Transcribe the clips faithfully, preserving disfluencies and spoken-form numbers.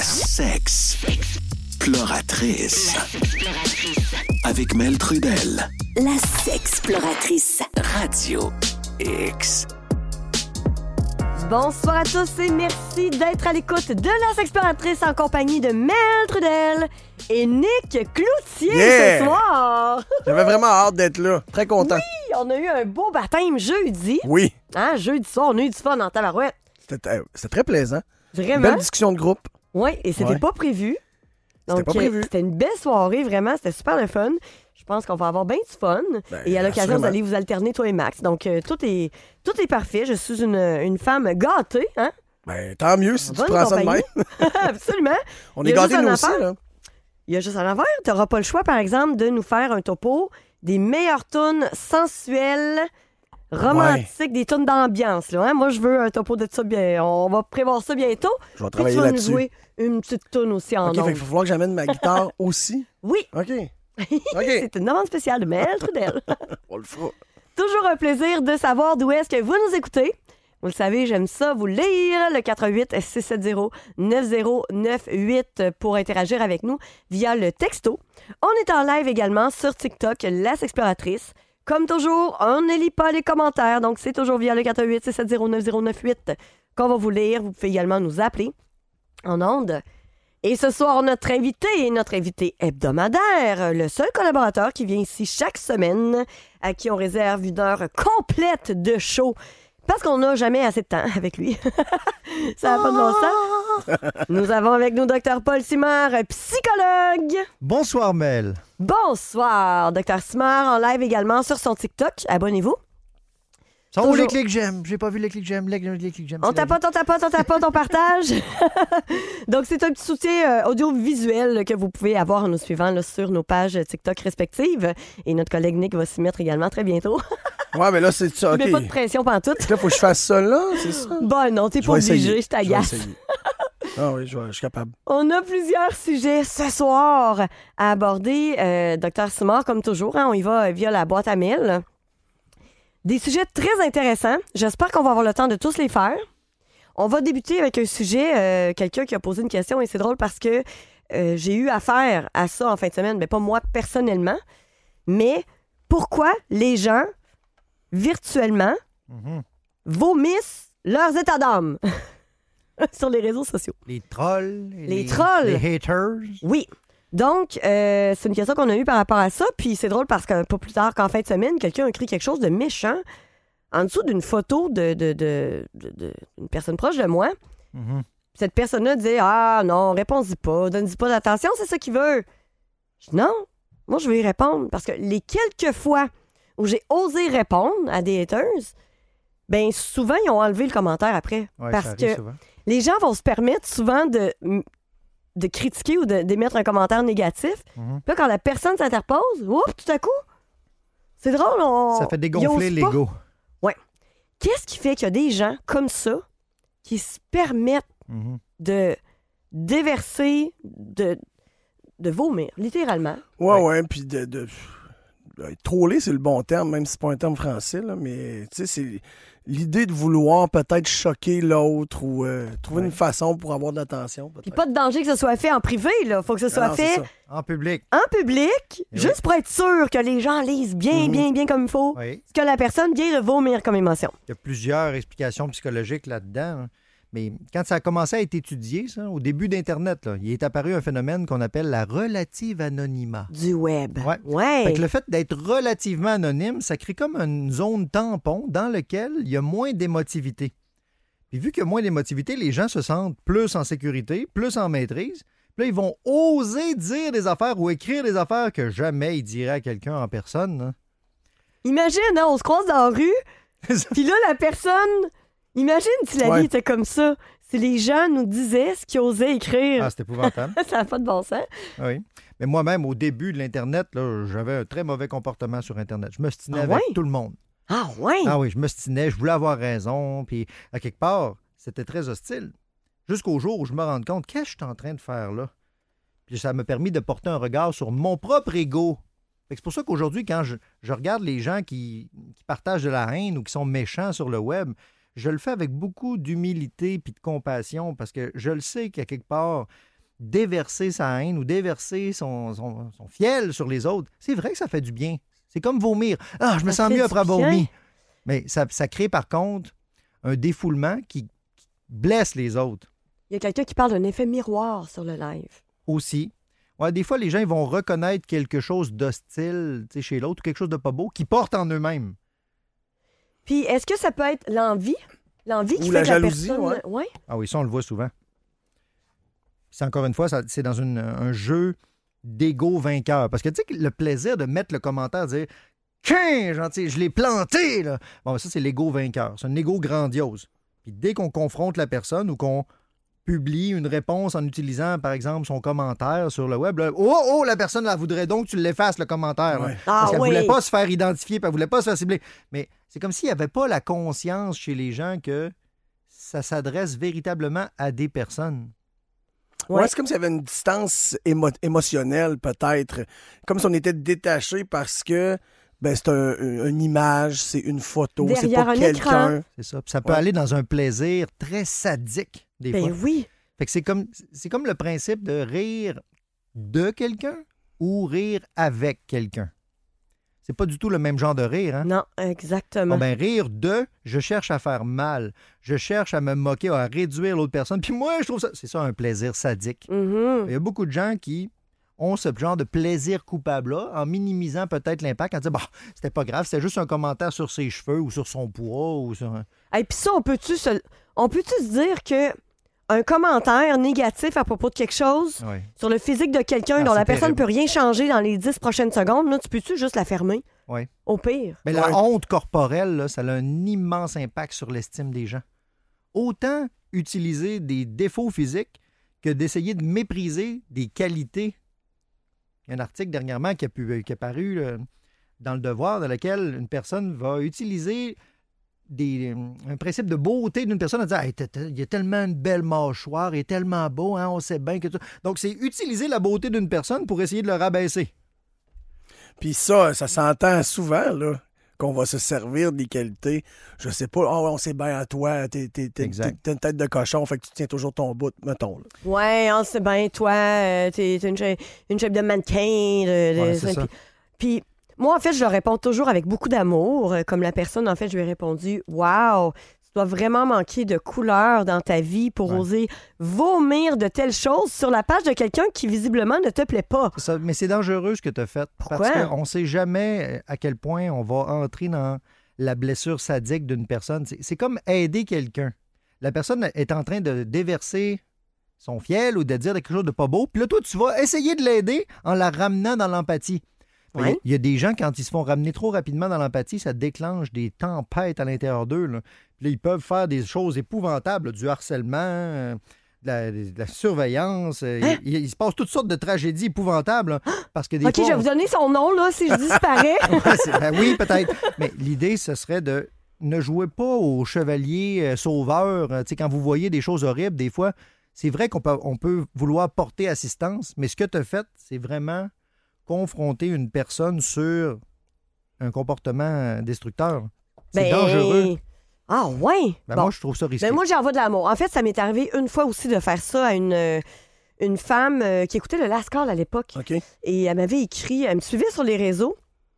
sexploratrice. Avec Mel Trudel. La sexploratrice. Radio X. Bonsoir à tous et merci d'être à l'écoute de La Sexploratrice en compagnie de Mel Trudel et Nick Cloutier Yeah! ce soir. J'avais vraiment hâte d'être là. Très content. Oui, on a eu un beau baptême jeudi. Oui. Hein, jeudi soir, on a eu du fun en tabarouette. C'était, c'était très plaisant. Vraiment. Belle discussion de groupe. Oui, et c'était Ouais. pas prévu. C'était pas prévu. euh, C'était une belle soirée, vraiment. C'était super le fun. Je pense qu'on va avoir bien du fun. Ben, et à l'occasion, assurément. vous allez vous alterner, toi et Max. Donc, euh, tout, est, tout est parfait. Je suis une, une femme gâtée, hein? Ben, tant mieux si tu Bonne prends ça de compagnie. même. Absolument. On Il y est a gâtés juste nous un aussi, affaire. là. Il y a juste un envers. Tu n'auras pas le choix, par exemple, de nous faire un topo des meilleures tunes sensuelles, romantiques, des tunes d'ambiance. Là, hein? Moi, je veux un topo de ça. Bien. On va prévoir ça bientôt. Je vais Puis travailler tu vas nous là-dessus. jouer une petite tune aussi en OK, fait ondes. qu'il va falloir que j'amène ma guitare aussi. Oui, OK. OK. c'est une demande spéciale de Mel Trudel. On le fera. Toujours un plaisir de savoir d'où est-ce que vous nous écoutez. Vous le savez, j'aime ça vous lire. Le quatre un huit six sept zéro neuf zéro neuf huit pour interagir avec nous via le texto. On est en live également sur TikTok, La Sexploratrice. Comme toujours, on ne lit pas les commentaires, donc c'est toujours via le quatre un huit six sept zéro neuf zéro neuf huit qu'on va vous lire. Vous pouvez également nous appeler en ondes. Et ce soir, notre invité est notre invité hebdomadaire, le seul collaborateur qui vient ici chaque semaine, à qui on réserve une heure complète de show, parce qu'on n'a jamais assez de temps avec lui. Ça n'a pas de bon sens. Nous avons avec nous Dr Paul Simard, psychologue. Bonsoir, Mel. Bonsoir, Dr Simard, en live également sur son TikTok. Abonnez-vous. Sont où Toujours. les clics j'aime? J'ai pas vu les clics j'aime. Les, les clics j'aime. On c'est la tapote, on tapote, on tapote, on partage. Donc, c'est un petit soutien euh, audiovisuel que vous pouvez avoir en nous suivant là, sur nos pages TikTok respectives. Et notre collègue Nick va s'y mettre également très bientôt. Ouais, mais là, c'est ça. OK. Mais pas de pression pantoute. Là, faut que je fasse ça là, c'est ça? Bon, non, t'es Je pas vais obligé, essayer. je t'agace. Je vais essayer. Ah oui, je, vais- je suis capable. On a plusieurs sujets ce soir à aborder. Euh, Docteur Simard, comme toujours, hein, on y va via la boîte à mail. Des sujets très intéressants. J'espère qu'on va avoir le temps de tous les faire. On va débuter avec un sujet, euh, quelqu'un qui a posé une question, et c'est drôle parce que euh, j'ai eu affaire à ça en fin de semaine, mais pas moi personnellement. Mais pourquoi les gens, virtuellement, Mhm. vomissent leurs états d'âme sur les réseaux sociaux? Les trolls. Les trolls. Les haters. Oui. Donc, euh, c'est une question qu'on a eue par rapport à ça. Puis c'est drôle parce que pas plus tard qu'en fin de semaine, quelqu'un a écrit quelque chose de méchant en dessous d'une photo de, de, de, de- de- d'une personne proche de moi. Mhm. Cette personne-là disait « Ah non, réponds-y pas, donne-y pas d'attention, c'est ça qu'il veut. » Je dis « Non, moi je vais y répondre. » Parce que les quelques fois où j'ai osé répondre à des haters, ben souvent, ils ont enlevé le commentaire après. Ouais, parce ça arrive que souvent. les gens vont se permettre souvent de, de critiquer ou de- d'émettre un commentaire négatif. Mhm. Puis là, quand la personne s'interpose, oups, tout à coup, c'est drôle. On, Ça fait ils dégonfler osent pas. l'ego. Qu'est-ce qui fait qu'il y a des gens comme ça qui se permettent Mhm. de déverser, de, de vomir, littéralement? Ouais, Ouais. ouais, puis de, de, de- troller, c'est le bon terme, même si c'est pas un terme français, là, mais tu sais, c'est l'idée de vouloir peut-être choquer l'autre ou euh, trouver Ouais. une façon pour avoir de l'attention. Puis peut-être. pas de danger que ce soit fait en privé, là. Faut que ce soit Ah non, c'est fait ça. En public. en public, Eh juste pour être sûr que les gens lisent bien, Mhm. bien, bien comme il faut. Oui. Ce que la personne vient de vomir comme émotion. Il y a plusieurs explications psychologiques là-dedans. hein. Mais quand ça a commencé à être étudié, ça, au début d'Internet, là, il est apparu un phénomène qu'on appelle la relative anonymat. Du web. Ouais. Ouais. Fait que le fait d'être relativement anonyme, ça crée comme une zone tampon dans laquelle il y a moins d'émotivité. Puis vu qu'il y a moins d'émotivité, les gens se sentent plus en sécurité, plus en maîtrise. Puis là, ils vont oser dire des affaires ou écrire des affaires que jamais ils diraient à quelqu'un en personne. hein. Imagine, hein, on se croise dans la rue, puis là, la personne... Imagine si la Ouais. vie était comme ça. Si les gens nous disaient ce qu'ils osaient écrire. Ah, c'est épouvantable. Ça n'a pas de bon sens. Oui. Mais moi-même, au début de l'Internet, là, j'avais un très mauvais comportement sur Internet. Je me stinais Ah avec ouais? tout le monde. Ah ouais? Ah oui, je me stinais, je voulais avoir raison. Puis, à quelque part, c'était très hostile. Jusqu'au jour où je me rends compte, qu'est-ce que je suis en train de faire là? Puis ça m'a permis de porter un regard sur mon propre ego. Fait que C'est pour ça qu'aujourd'hui, quand je, je regarde les gens qui, qui partagent de la haine ou qui sont méchants sur le web, je le fais avec beaucoup d'humilité puis de compassion parce que je le sais qu'à quelque part, déverser sa haine ou déverser son, son, son fiel sur les autres, c'est vrai que ça fait du bien. C'est comme vomir. Ah, je me Ça sens fait mieux du après avoir bien. vomi. Mais ça, ça crée par contre un défoulement qui, qui blesse les autres Il y a quelqu'un qui parle d'un effet miroir sur le live. aussi. Ouais, des fois, les gens ils vont reconnaître quelque chose d'hostile tu sais, chez l'autre ou quelque chose de pas beau qu'ils portent en eux-mêmes. Puis, est-ce que ça peut être l'envie? L'envie qui Ou fait la que la jalousie, personne... ouais. ouais. Ah oui, ça, on le voit souvent. C'est encore une fois, ça- c'est dans une- un jeu d'ego vainqueur. Parce que tu sais que le plaisir de mettre le commentaire, de dire « Tiens, gentil, je l'ai planté! » là. Bon, ça, c'est l'ego vainqueur. C'est un ego grandiose. Puis dès qu'on confronte la personne ou qu'on publie une réponse en utilisant, par exemple, son commentaire sur le web, là, oh, oh, la personne la voudrait donc que tu l'effaces, le commentaire. là. Ouais. Ah Parce qu'elle oui. voulait pas se faire identifier, puis elle voulait pas se faire cibler. Mais c'est comme s'il n'y avait pas la conscience chez les gens que ça s'adresse véritablement à des personnes. Ouais, Ouais. c'est comme s'il y avait une distance émo- émotionnelle, peut-être. Comme si on était détaché parce que ben, c'est un- un- une image, c'est une photo, c'est Derrière pas un quelqu'un. écran. C'est ça. Puis ça peut Ouais. aller dans un plaisir très sadique, des Ben fois. oui. Fait que c'est comme, c'est comme le principe de rire de quelqu'un ou rire avec quelqu'un. C'est pas du tout le même genre de rire, hein? Non, exactement. Bon, ben, rire de, je cherche à faire mal, je cherche à me moquer, à réduire l'autre personne. Puis moi, je trouve ça, c'est ça un plaisir sadique. Mhm. Il y a beaucoup de gens qui ont ce genre de plaisir coupable-là en minimisant peut-être l'impact, en disant, bah, c'était pas grave, c'était juste un commentaire sur ses cheveux ou sur son poids ou sur un... Et puis ça, on peut-tu se... on peut-tu se dire que un commentaire négatif à propos de quelque chose Ouais. sur le physique de quelqu'un Ah, dont la c'est personne ne terrible. peut rien changer dans les dix prochaines secondes, là, tu peux-tu juste la fermer? Ouais. Au pire. Mais Ouais. la honte corporelle, là, ça a un immense impact sur l'estime des gens. Autant utiliser des défauts physiques que d'essayer de mépriser des qualités. Il y a un article dernièrement qui a, pu, qui a paru là, dans Le Devoir, dans lequel une personne va utiliser des, un principe de beauté d'une personne en disant hey, t'as- t'as- il y a tellement une belle mâchoire, il est tellement beau, hein, on sait bien que tout. Donc, c'est utiliser la beauté d'une personne pour essayer de le rabaisser. Puis ça, ça s'entend souvent, là, qu'on va se servir des qualités. Je sais pas, oh, on sait bien à toi, t'es, t'es, t'es, Exact. t'es- t'as une tête de cochon, fait que tu tiens toujours ton bout, mettons. Là. Ouais, on sait bien, toi, euh, t'es t'es une, cha- une shape de mannequin. De, de- Ouais, c'est ça. puis, puis moi, en fait, je leur réponds toujours avec beaucoup d'amour. euh, Comme la personne, en fait, je lui ai répondu « Wow, tu dois vraiment manquer de couleur dans ta vie pour Ouais. oser vomir de telles choses sur la page de quelqu'un qui, visiblement, ne te plaît pas. Ça, mais c'est dangereux ce que tu as fait. Pourquoi? Parce qu'on ne sait jamais à quel point on va entrer dans la blessure sadique d'une personne. C'est, c'est comme aider quelqu'un. La personne est en train de déverser son fiel ou de dire quelque chose de pas beau. Puis là, toi, tu vas essayer de l'aider en la ramenant dans l'empathie. Il y a- Ouais. il y, a des gens, quand ils se font ramener trop rapidement dans l'empathie, ça déclenche des tempêtes à l'intérieur d'eux. Là. Puis là, ils peuvent faire des choses épouvantables, là, du harcèlement, euh, de la, de la surveillance. euh, Hein? il, il se passe toutes sortes de tragédies épouvantables. là, parce que des OK, fois, je vais on- vous donner son nom, là, si je disparais. Ouais, c'est- ben oui, peut-être. Mais l'idée, ce serait de ne jouer pas au chevalier euh, sauveur. Euh, tu sais, quand vous voyez des choses horribles, des fois, c'est vrai qu'on peut, on peut vouloir porter assistance, mais ce que tu as fait, c'est vraiment confronter une personne sur un comportement euh, destructeur. C'est Ben, dangereux. Ah, ouais. Ben, Bon. Moi, je trouve ça risqué. Ben moi, j'envoie de l'amour. En fait, ça m'est arrivé une fois aussi de faire ça à une, euh, une femme euh, qui écoutait le Last Call à l'époque. OK? Et elle m'avait écrit, elle me suivait sur les réseaux.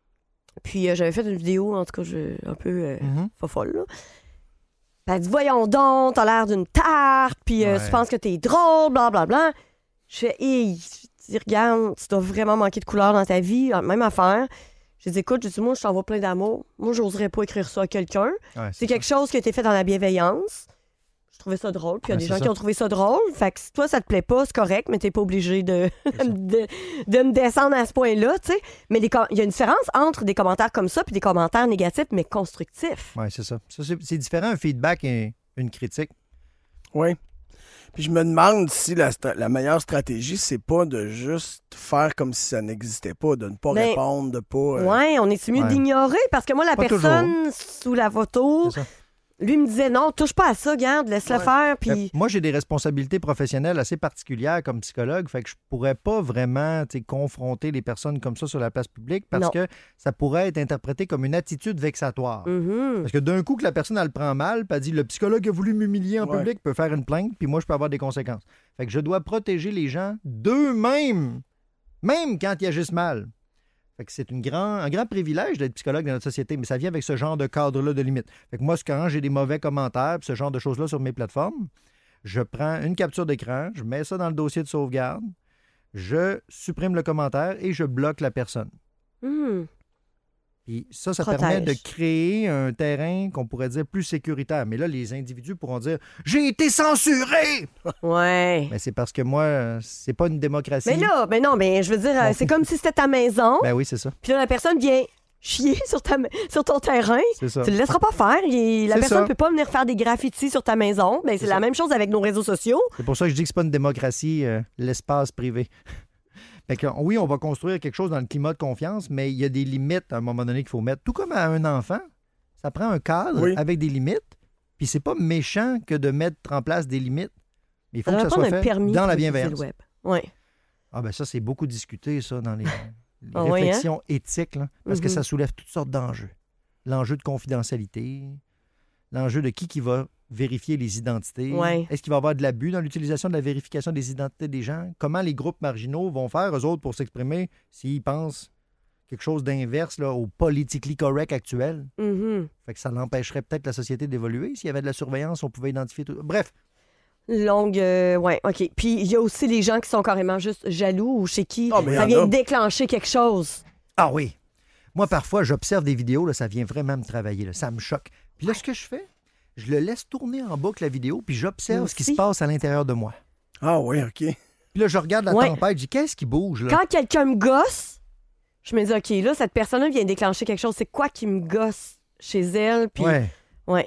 Puis euh, j'avais fait une vidéo, en tout cas, je, un peu euh, Mhm. fofolle, là. Puis elle dit, voyons donc, t'as l'air d'une tarte, puis euh, Ouais. tu penses que t'es drôle, blablabla. Je fais, hey, je dis, regarde, tu dois vraiment manquer de couleur dans ta vie, même affaire. Je dis, écoute, je dis, moi, je t'envoie plein d'amour. Moi, j'oserais pas écrire ça à quelqu'un. Ouais, C'est quelque chose qui a été fait dans la bienveillance. Je trouvais ça drôle. Puis il y a Ouais, des c'est gens ça. qui ont trouvé ça drôle. Fait que si toi, ça te plaît pas, c'est correct, mais t'es pas obligé de, ça. de, de me descendre à ce point-là, tu sais. Mais les com- il y a une différence entre des commentaires comme ça puis des commentaires négatifs, mais constructifs. Oui, c'est ça. ça c'est, c'est différent, un feedback et une critique. Oui. Puis je me demande si la, stra- la meilleure stratégie, c'est pas de juste faire comme si ça n'existait pas, de ne pas Mais- répondre, de pas... euh, Ouais, on est mieux ouais. d'ignorer parce que moi, la Pas personne sous la photo, C'est ça. Lui me disait, non, touche pas à ça, garde, laisse-le Ouais. faire. Puis... Ben, moi, j'ai des responsabilités professionnelles assez particulières comme psychologue, fait que je pourrais pas vraiment tu sais, confronter les personnes comme ça sur la place publique parce Non. que ça pourrait être interprété comme une attitude vexatoire. Mhm. Parce que d'un coup que la personne, elle le prend mal, puis elle dit « le psychologue a voulu m'humilier en Ouais. public », peut faire une plainte, puis moi, je peux avoir des conséquences. Fait que je dois protéger les gens d'eux-mêmes, même quand ils agissent mal. Fait que c'est une grand, un grand privilège d'être psychologue dans notre société, mais ça vient avec ce genre de cadre-là de limite. Fait que moi, quand j'ai des mauvais commentaires, pis ce genre de choses-là sur mes plateformes, je prends une capture d'écran, je mets ça dans le dossier de sauvegarde, je supprime le commentaire et je bloque la personne. Mhm. Puis ça, ça Protège. permet de créer un terrain qu'on pourrait dire plus sécuritaire. Mais là, les individus pourront dire « J'ai été censuré! Ouais. » Mais c'est parce que moi, euh, c'est pas une démocratie. Mais là, ben non, mais je veux dire, euh, c'est comme si c'était ta maison, Ben oui, c'est ça. puis là, la personne vient chier sur, ta, sur ton terrain. C'est ça. Tu le laisseras pas faire. Il- la C'est personne ça. ne peut pas venir faire des graffitis sur ta maison. Ben, c'est C'est la ça. même chose avec nos réseaux sociaux. C'est pour ça que je dis que c'est pas une démocratie, euh, l'espace privé. Fait que, oui, on va construire quelque chose dans le climat de confiance, mais il y a des limites à un moment donné qu'il faut mettre. Tout comme à un enfant, ça prend un cadre Oui. avec des limites, puis c'est pas méchant que de mettre en place des limites. Mais il faut Ça que ça doit soit prendre un fait permis dans pour la utiliser bienveillance. le web. Ouais. Ah ben ça, c'est beaucoup discuté, ça, dans les, les Ah oui, réflexions éthiques, là, parce que Mhm. ça soulève toutes sortes d'enjeux. L'enjeu de confidentialité, l'enjeu de qui qui va vérifier les identités. Ouais. Est-ce qu'il va y avoir de l'abus dans l'utilisation de la vérification des identités des gens? Comment les groupes marginaux vont faire, eux autres, pour s'exprimer s'ils pensent quelque chose d'inverse là, au politically correct actuel? Mhm. Fait que ça l'empêcherait peut-être la société d'évoluer. S'il y avait de la surveillance, on pouvait identifier tout. Bref, Longue, euh, ouais, OK. Puis il y a aussi les gens qui sont carrément juste jaloux ou chez qui Ah, mais y ça en vient a. déclencher quelque chose. ah oui. Moi, parfois, j'observe des vidéos, là, ça vient vraiment me travailler. Là, ça me choque. Puis là, ce que je fais, je le laisse tourner en boucle la vidéo, puis j'observe Moi ce qui aussi. se passe à l'intérieur de moi. Ah oui, OK. Puis là, je regarde la Ouais. tempête, je dis, qu'est-ce qui bouge, là? Quand quelqu'un me gosse, je me dis, OK, là, cette personne-là vient déclencher quelque chose. C'est quoi qui me gosse chez elle? Puis, Ouais. ouais.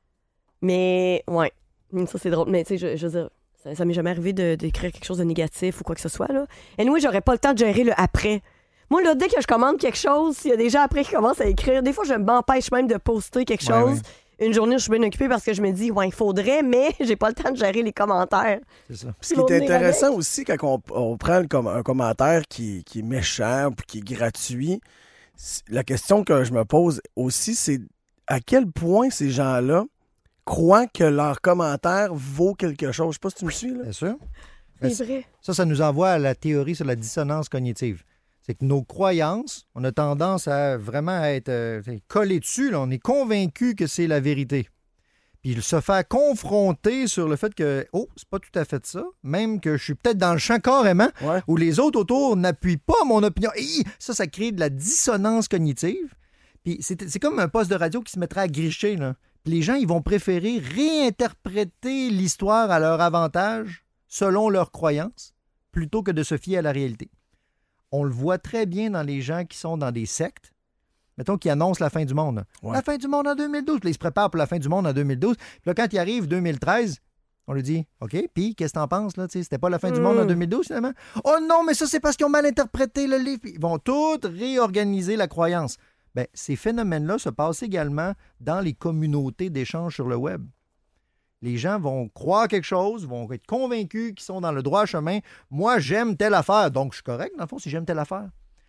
Mais, ouais. Hum, Ça, c'est drôle. Mais, tu sais, je, je veux dire, ça, ça m'est jamais arrivé de- d'écrire quelque chose de négatif ou quoi que ce soit, là. Et anyway, j'aurais pas le temps de gérer le après. Moi, là, dès que je commande quelque chose, s'il y a des gens après qui commencent à écrire, des fois, je m'empêche même de poster quelque Ouais, chose. Une journée, je suis bien occupée parce que je me dis, ouais, il faudrait, mais j'ai pas le temps de gérer les commentaires. C'est ça. Ce qui Ils vont est venir intéressant aussi, quand on, on prend le com- un commentaire qui, qui est méchant ou qui est gratuit, c'est- la question que je me pose aussi, c'est à quel point ces gens-là croient que leur commentaire vaut quelque chose. Je sais pas si tu me suis, là. Bien sûr. C'est Ben, vrai. Ça, ça nous envoie à la théorie sur la dissonance cognitive. C'est que nos croyances, on a tendance à vraiment être euh, collés dessus. Là. On est convaincu que c'est la vérité. Puis se faire confronter sur le fait que, oh, c'est pas tout à fait ça, même que je suis peut-être dans le champ carrément, Ouais. où les autres autour n'appuient pas mon opinion. Hi! Ça, ça crée de la dissonance cognitive. Puis c'est c'est comme un poste de radio qui se mettrait à gricher. Là. Puis les gens, ils vont préférer réinterpréter l'histoire à leur avantage selon leurs croyances, plutôt que de se fier à la réalité. On le voit très bien dans les gens qui sont dans des sectes, mettons, qui annoncent la fin du monde. là. Ouais. La fin du monde en deux mille douze. Puis là, ils se préparent pour la fin du monde en deux mille douze. Puis là, quand il arrive deux mille treize, on lui dit, OK, puis qu'est-ce que t'en penses, là? Tu sais, c'était pas la fin du monde en Mm. deux mille douze, finalement? Oh non, mais ça, c'est parce qu'ils ont mal interprété le livre. Ils vont tout réorganiser la croyance. Bien, ces phénomènes-là se passent également dans les communautés d'échange sur le web. Les gens vont croire quelque chose, vont être convaincus qu'ils sont dans le droit chemin. Moi, j'aime telle affaire, donc je suis correct, dans le fond, si j'aime telle affaire.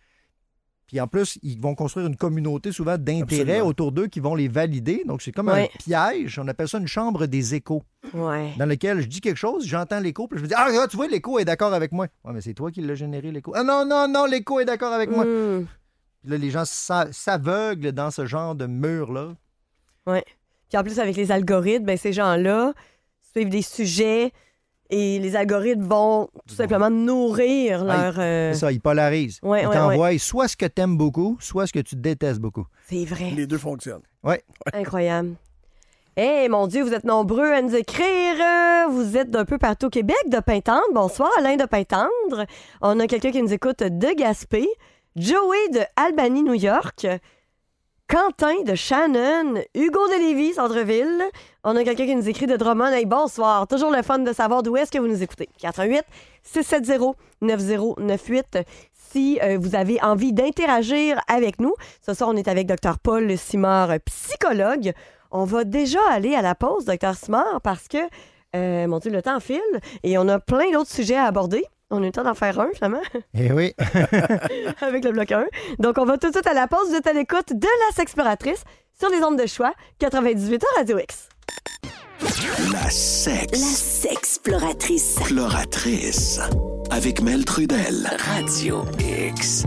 Puis en plus, ils vont construire une communauté souvent d'intérêts Absolument. autour d'eux qui vont les valider. Donc, c'est comme Ouais. un piège. On appelle ça une chambre des échos, Ouais. dans lequel je dis quelque chose, j'entends l'écho, puis je me dis, ah, regarde, tu vois, l'écho est d'accord avec moi. Ouais, mais c'est toi qui l'as généré, l'écho. Ah non, non, non, l'écho est d'accord avec moi. Hum. Puis là, les gens s'a- s'aveuglent dans ce genre de mur-là. Puis en plus, avec les algorithmes, ben, ces gens-là suivent des sujets et les algorithmes vont tout simplement nourrir Ouais, leur... euh, C'est ça, ils polarisent. Ouais, ils ouais, t'envoient soit ce que t'aimes beaucoup, soit ce que tu détestes beaucoup. C'est vrai. Les deux fonctionnent. Incroyable. Eh, mon Dieu, vous êtes nombreux à nous écrire. Euh, Vous êtes d'un peu partout au Québec, de Pintendre. Bonsoir, Alain de Pintendre. On a quelqu'un qui nous écoute de Gaspé. Joey de Albany, New York. Quentin de Shannon. Hugo de Lévis, Centreville. On a quelqu'un qui nous écrit de Drummond. Hey, bonsoir. Toujours le fun de savoir d'où est-ce que vous nous écoutez. quatre un huit, six sept zéro, neuf zéro neuf huit. Si euh, vous avez envie d'interagir avec nous. Ce soir, on est avec Dr Paul Simard, psychologue. On va déjà aller à la pause, docteur Simard, parce que, euh, mon Dieu, le temps file et on a plein d'autres sujets à aborder. On a eu le temps d'en faire un, finalement, Eh oui. avec le bloc un. Donc, on va tout de suite à la pause. Vous êtes à l'écoute de La Sexploratrice sur les ondes de choix, quatre-vingt-dix-huit à Radio X. La sex. La Sexploratrice. Exploratrice. Avec Mel Trudel. Radio X.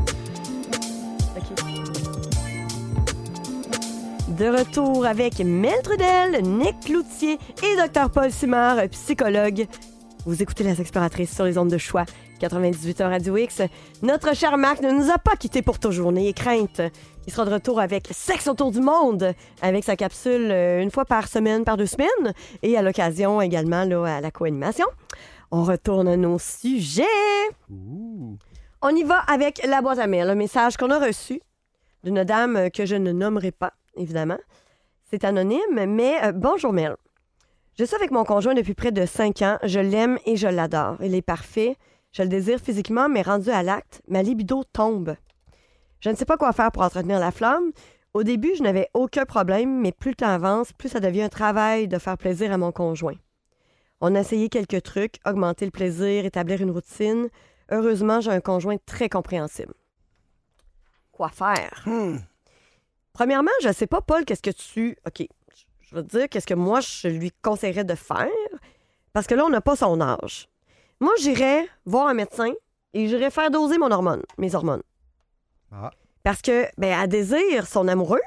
De retour avec Mel Trudel, Nick Cloutier et docteur Paul Simard, psychologue. Vous écoutez La Sexploratrice sur les ondes de choix, quatre-vingt-dix-huit heures Radio X. Notre cher Marc ne nous a pas quittés pour toujours, n'ayez crainte. Il sera de retour avec Sexe autour du monde, avec sa capsule euh, une fois par semaine, par deux semaines, et à l'occasion également là, à la co-animation. On retourne à nos sujets. Ouh. On y va avec la boîte à mail, le message qu'on a reçu d'une dame que je ne nommerai pas, évidemment. C'est anonyme, mais euh, bonjour Mel. Je suis avec mon conjoint depuis près de cinq ans. Je l'aime et je l'adore. Il est parfait. Je le désire physiquement, mais rendu à l'acte, ma libido tombe. Je ne sais pas quoi faire pour entretenir la flamme. Au début, je n'avais aucun problème, mais plus le temps avance, plus ça devient un travail de faire plaisir à mon conjoint. On a essayé quelques trucs, augmenter le plaisir, établir une routine. Heureusement, j'ai un conjoint très compréhensible. Quoi faire? Hmm. Premièrement, je ne sais pas, Paul, qu'est-ce que tu... OK, je vais te dire qu'est-ce que moi, je lui conseillerais de faire, parce que là, on n'a pas son âge. Moi, j'irais voir un médecin et j'irais faire doser mon hormone, mes hormones. Ah. Parce que, ben, elle désire son amoureux,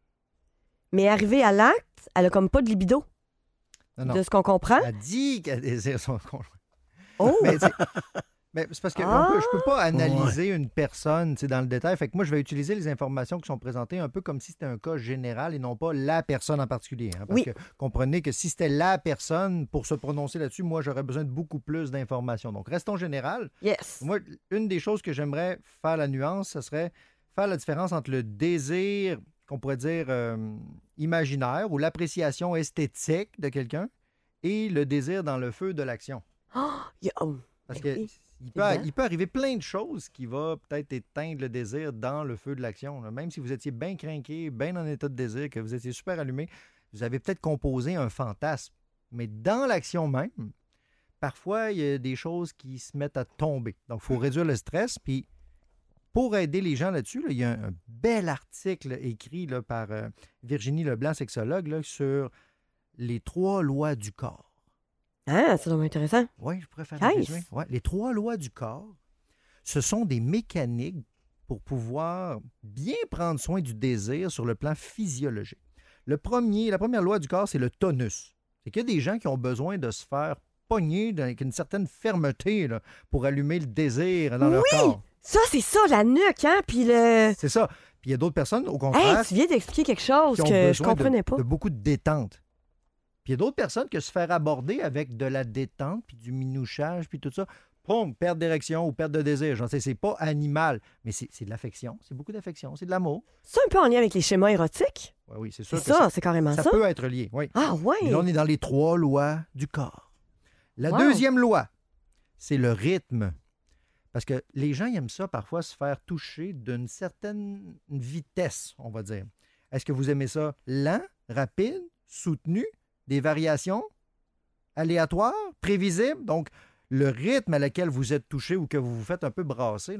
mais arrivée à l'acte, elle a comme pas de libido, Non, non. de ce qu'on comprend. Elle dit qu'elle désire son conjoint. Oh! Mais, tu sais, mais c'est parce que Ah! on peut- je peux pas analyser une personne tu sais, dans le détail. Fait que moi, je vais utiliser les informations qui sont présentées un peu comme si c'était un cas général et non pas la personne en particulier. hein. Parce Oui. que comprenez que si c'était la personne pour se prononcer là-dessus, moi, j'aurais besoin de beaucoup plus d'informations. Donc, restons général. Yes. Moi, une des choses que j'aimerais faire la nuance, ce serait faire la différence entre le désir, qu'on pourrait dire euh, imaginaire ou l'appréciation esthétique de quelqu'un et le désir dans le feu de l'action. Oh, il y a- oh, Parce ben que oui, il peut, évidemment. il peut arriver plein de choses qui vont peut-être éteindre le désir dans le feu de l'action. là. Même si vous étiez bien craqué, bien en état de désir, que vous étiez super allumé, vous avez peut-être composé un fantasme. Mais dans l'action même, parfois, il y a des choses qui se mettent à tomber. Donc, il faut réduire le stress. Puis, pour aider les gens là-dessus, là, il y a un, un bel article écrit là, par euh, Virginie Leblanc, sexologue, là, sur les trois lois du corps. Ah, c'est vraiment intéressant. Oui, je pourrais faire Nice. un résumé. Ouais, les trois lois du corps, ce sont des mécaniques pour pouvoir bien prendre soin du désir sur le plan physiologique. Le premier, la première loi du corps, c'est le tonus. C'est qu'il y a des gens qui ont besoin de se faire pogner avec une certaine fermeté là, pour allumer le désir dans leur Oui! corps. Ça, c'est ça, la nuque, hein? Puis le... C'est ça. Puis il y a d'autres personnes, au contraire, Hey, tu viens d'expliquer quelque chose qui ont que je besoin comprenais de, pas. de beaucoup de détente. Puis il y a d'autres personnes que se faire aborder avec de la détente, puis du minouchage, puis tout ça, poum, perte d'érection ou perte de désir. J'en sais, c'est pas animal, mais c'est c'est de l'affection. C'est beaucoup d'affection, c'est de l'amour. C'est un peu en lien avec les schémas érotiques? Ouais, oui, c'est C'est sûr que ça, ça, c'est carrément ça ça. peut être lié. Oui. Ah ouais! Et là, on est dans les trois lois du corps. La Wow. deuxième loi, c'est le rythme. Parce que les gens ils aiment ça parfois se faire toucher d'une certaine vitesse, on va dire. Est-ce que vous aimez ça lent, rapide, soutenu, des variations aléatoires, prévisibles? Donc, le rythme à laquelle vous êtes touché ou que vous vous faites un peu brasser.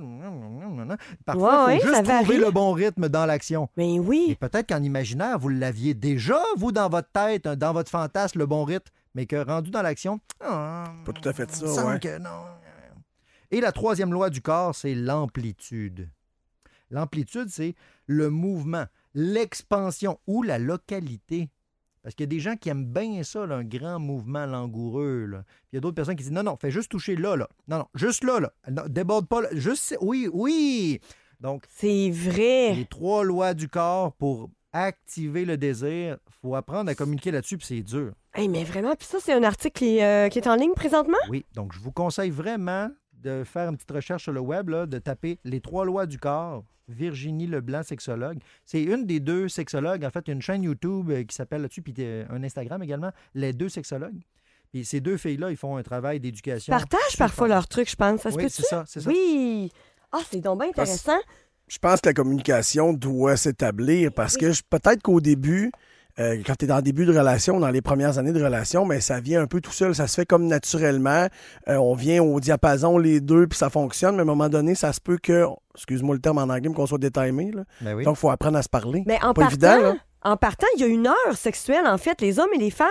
Parfois, Ouais, il faut ouais, ça juste trouver varie. le bon rythme dans l'action. Mais Et oui! peut-être qu'en imaginaire, vous l'aviez déjà, vous, dans votre tête, dans votre fantasme, le bon rythme, mais que rendu dans l'action, ah, Pas tout à fait ça, on sent ouais. que non. Et la troisième loi du corps, c'est l'amplitude. L'amplitude, c'est le mouvement, l'expansion ou la localité. Parce qu'il y a des gens qui aiment bien ça, là, un grand mouvement langoureux. Là. Puis il y a d'autres personnes qui disent non, non, fais juste toucher là, là. Non, non, juste là, là. Non, déborde pas là. Juste, oui, oui. Donc, C'est vrai! les trois lois du corps pour activer le désir, il faut apprendre à communiquer là-dessus, puis c'est dur. Hey, mais vraiment, puis ça, c'est un article qui, euh, qui est en ligne présentement? Oui, donc je vous conseille vraiment de faire une petite recherche sur le web, là, de taper les trois lois du corps. Virginie Leblanc, sexologue. C'est une des deux sexologues. En fait, il y a une chaîne YouTube euh, qui s'appelle là-dessus, puis euh, un Instagram également, les deux sexologues. Puis ces deux filles-là, ils font un travail d'éducation. Partagent super. parfois leurs trucs, je pense. Ça se Oui, peut-tu? c'est ça, c'est ça. Oui! Ah, c'est donc bien intéressant. Je pense que la communication doit s'établir parce que je- peut-être qu'au début, euh, quand tu es dans le début de relation, dans les premières années de relation, mais ça vient un peu tout seul. Ça se fait comme naturellement. Euh, on vient au diapason les deux, puis ça fonctionne. Mais à un moment donné, ça se peut que, excuse-moi le terme en anglais, mais qu'on soit détimé. Là. Ben oui. Donc, il faut apprendre à se parler. Mais en pas partant, évident, là. en partant, il y a une heure sexuelle, en fait. Les hommes et les femmes,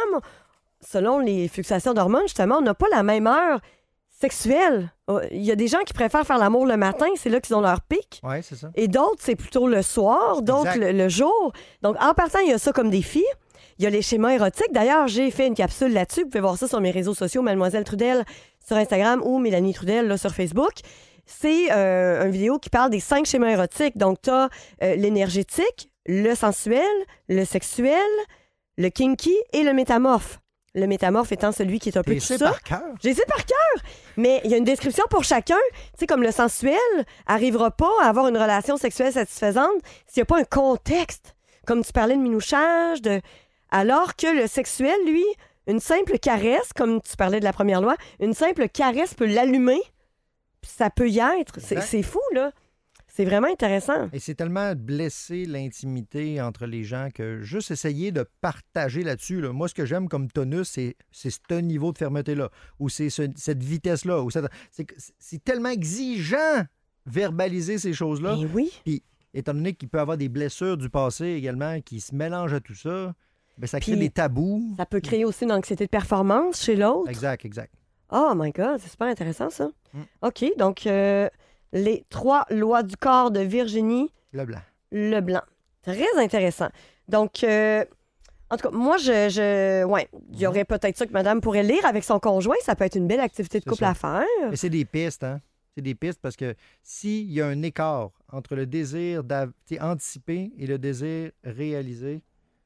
selon les fluctuations d'hormones, justement, on n'a pas la même heure sexuelle. Il y a des gens qui préfèrent faire l'amour le matin, c'est là qu'ils ont leur pic. Oui, c'est ça. Et d'autres, c'est plutôt le soir, d'autres le, le jour. Donc, en partant, il y a ça comme défi. Il y a les schémas érotiques. D'ailleurs, j'ai fait une capsule là-dessus. Vous pouvez voir ça sur mes réseaux sociaux, Mademoiselle Trudel sur Instagram ou Mélanie Trudel là, sur Facebook. C'est euh, une vidéo qui parle des cinq schémas érotiques. Donc, tu as euh, l'énergétique, le sensuel, le sexuel, le kinky et le métamorphe. Le métamorphe étant celui qui est un peu T'es tout sais ça. par cœur. J'ai sais par cœur, mais il y a une description pour chacun. Tu sais, comme le sensuel arrivera pas à avoir une relation sexuelle satisfaisante s'il n'y a pas un contexte. Comme tu parlais de minouchage, de... alors que le sexuel, lui, une simple caresse, comme tu parlais de la première loi, une simple caresse peut l'allumer, puis ça peut y être. C'est, c'est fou, là. C'est vraiment intéressant. Et c'est tellement blesser l'intimité entre les gens que juste essayer de partager là-dessus. Là. Moi, ce que j'aime comme tonus, c'est, c'est ce niveau de fermeté-là, ou c'est ce, cette vitesse-là. Ou cette, c'est, c'est tellement exigeant verbaliser ces choses-là. Mais oui. Puis, étant donné qu'il peut y avoir des blessures du passé également qui se mélangent à tout ça, bien, ça crée Puis, des tabous. Ça peut créer aussi une anxiété de performance chez l'autre. Exact, exact. Oh my God, c'est super intéressant, ça. Mm. OK, donc... Euh... Les trois lois du corps de Virginie Leblanc. Leblanc. Très intéressant. Donc, euh, en tout cas, moi, je, je ouais, il y aurait peut-être ça que madame pourrait lire avec son conjoint. Ça peut être une belle activité de C'est couple ça. à faire. Mais c'est des pistes, hein? C'est des pistes parce que s'il y a un écart entre le désir anticiper et le désir réalisé,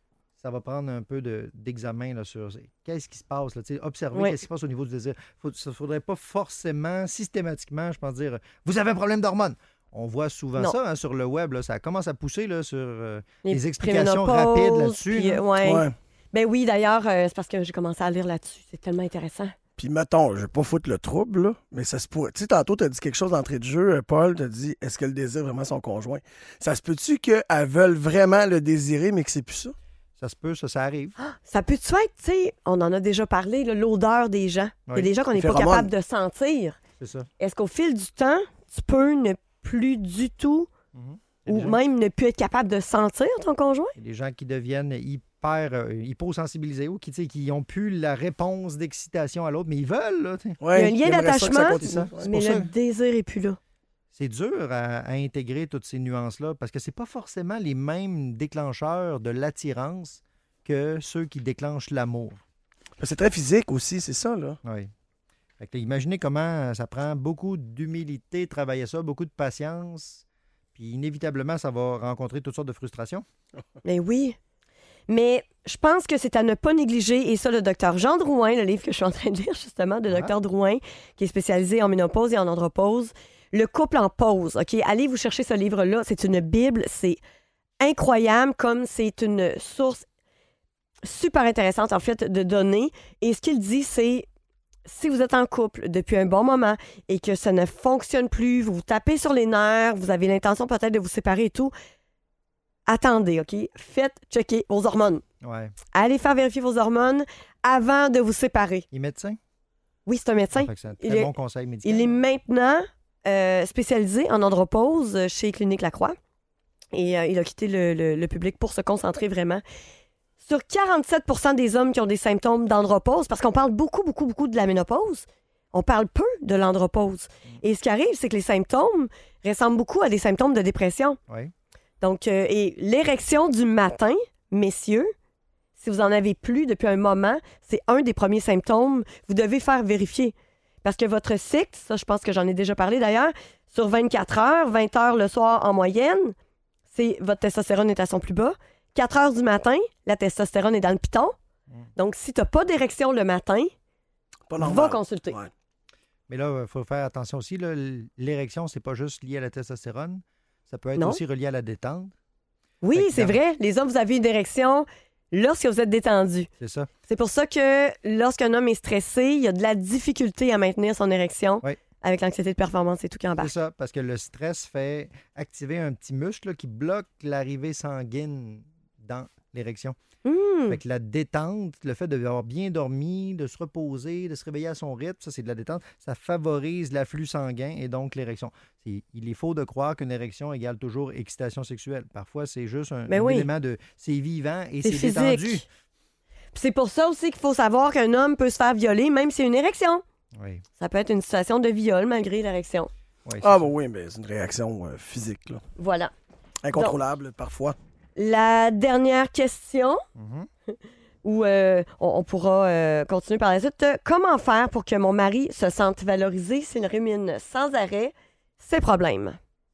ça va prendre un peu de, d'examen là, sur qu'est-ce qui se passe, là, observer Oui. qu'est-ce qui se passe au niveau du désir. Il ne faudrait pas forcément, systématiquement, je pense, dire « Vous avez un problème d'hormones ». On voit souvent Non. ça hein, sur le web. Là, ça commence à pousser là, sur euh, Les les explications préménopause, rapides là-dessus. puis, là. euh, ouais. Ouais. Ben oui, d'ailleurs, euh, c'est parce que j'ai commencé à lire là-dessus. C'est tellement intéressant. Puis mettons, je vais pas foutre le trouble, là, mais ça se pourrait. Tu sais, tantôt, tu as dit quelque chose d'entrée de jeu, euh, Paul, tu as dit est-ce qu'elle désire vraiment son conjoint? Ça se peut-tu qu'elles veulent vraiment le désirer, mais que c'est plus ça? Ça se peut, ça, ça arrive. Ça peut-tu être, tu sais, on en a déjà parlé, là, l'odeur des gens. Il y a Oui. des gens qu'on n'est pas Phéromones. capable de sentir. C'est ça. Est-ce qu'au fil du temps, tu peux ne plus du tout Mhm. Il y a des ou gens- même ne plus être capable de sentir ton conjoint? il y a des gens qui deviennent hyper euh, hyposensibilisés ou qui tu sais, qui n'ont plus la réponse d'excitation à l'autre, mais ils veulent. Là, tu sais. Ouais, Il y a un lien j'aimerais ça que ça d'attachement, continue. ça. Ouais. C'est Mais pour le ça. désir est plus là. C'est dur à, à intégrer toutes ces nuances-là parce que c'est pas forcément les mêmes déclencheurs de l'attirance que ceux qui déclenchent l'amour. C'est très physique aussi, c'est ça, là. Oui. Fait que, imaginez comment ça prend beaucoup d'humilité, travailler ça, beaucoup de patience, puis inévitablement, ça va rencontrer toutes sortes de frustrations. Mais oui. Mais je pense que c'est à ne pas négliger, et ça, le docteur Jean Drouin, le livre que je suis en train de lire, justement, de Ah. docteur Drouin, qui est spécialisé en ménopause et en andropause, Le couple en pause. OK? Allez vous chercher ce livre-là. C'est une Bible. C'est incroyable comme c'est une source super intéressante, en fait, de données. Et ce qu'il dit, c'est si vous êtes en couple depuis un bon moment et que ça ne fonctionne plus, vous vous tapez sur les nerfs, vous avez l'intention peut-être de vous séparer et tout, attendez, OK? Faites checker vos hormones. Ouais. Allez faire vérifier vos hormones avant de vous séparer. Il est médecin? Oui, c'est un médecin. Fait que c'est un Il très est- bon conseil médical. Il est maintenant euh, spécialisé en andropause chez Clinique Lacroix. Et euh, il a quitté le, le- le public pour se concentrer vraiment sur quarante-sept pour cent des hommes qui ont des symptômes d'andropause, parce qu'on parle beaucoup, beaucoup, beaucoup de la ménopause. On parle peu de l'andropause. Et ce qui arrive, c'est que les symptômes ressemblent beaucoup à des symptômes de dépression. Oui. Donc, euh, et l'érection du matin, messieurs, si vous en avez plus depuis un moment, c'est un des premiers symptômes. Vous devez faire vérifier. Parce que votre cycle, ça, je pense que j'en ai déjà parlé d'ailleurs, sur vingt-quatre heures, vingt heures le soir en moyenne, c'est votre testostérone est à son plus bas. quatre heures du matin, la testostérone est dans le piton. Donc, si tu n'as pas d'érection le matin, Pas va normal. consulter. Ouais. Mais là, il faut faire attention aussi. Là, l'érection, c'est pas juste lié à la testostérone. Ça peut être Non. aussi relié à la détente. Oui, Fait que c'est dans- vrai. Les hommes, vous avez une érection lorsque vous êtes détendu. C'est ça. C'est pour ça que lorsqu'un homme est stressé, il y a de la difficulté à maintenir son érection Oui. avec l'anxiété de performance et tout qui C'est embarque. ça, parce que le stress fait activer un petit muscle là, qui bloque l'arrivée sanguine dans l'érection. Mmh. Fait que la détente, le fait d'avoir bien dormi, de se reposer, de se réveiller à son rythme, ça, c'est de la détente. Ça favorise l'afflux sanguin et donc l'érection. C'est, il est faux de croire qu'une érection égale toujours excitation sexuelle. Parfois, c'est juste un, Ben un oui. élément de... C'est vivant et C'est c'est, physique. détendu. Puis c'est pour ça aussi qu'il faut savoir qu'un homme peut se faire violer, même si c'est une érection. Oui. Ça peut être une situation de viol malgré l'érection. Oui, c'est Ah, ça. bah oui, mais c'est une réaction euh, physique, là. Voilà. Incontrôlable, parfois. La dernière question, Mhm. où euh, on, on pourra euh, continuer par la suite. Euh, Comment faire pour que mon mari se sente valorisé s'il rumine sans arrêt ses problèmes?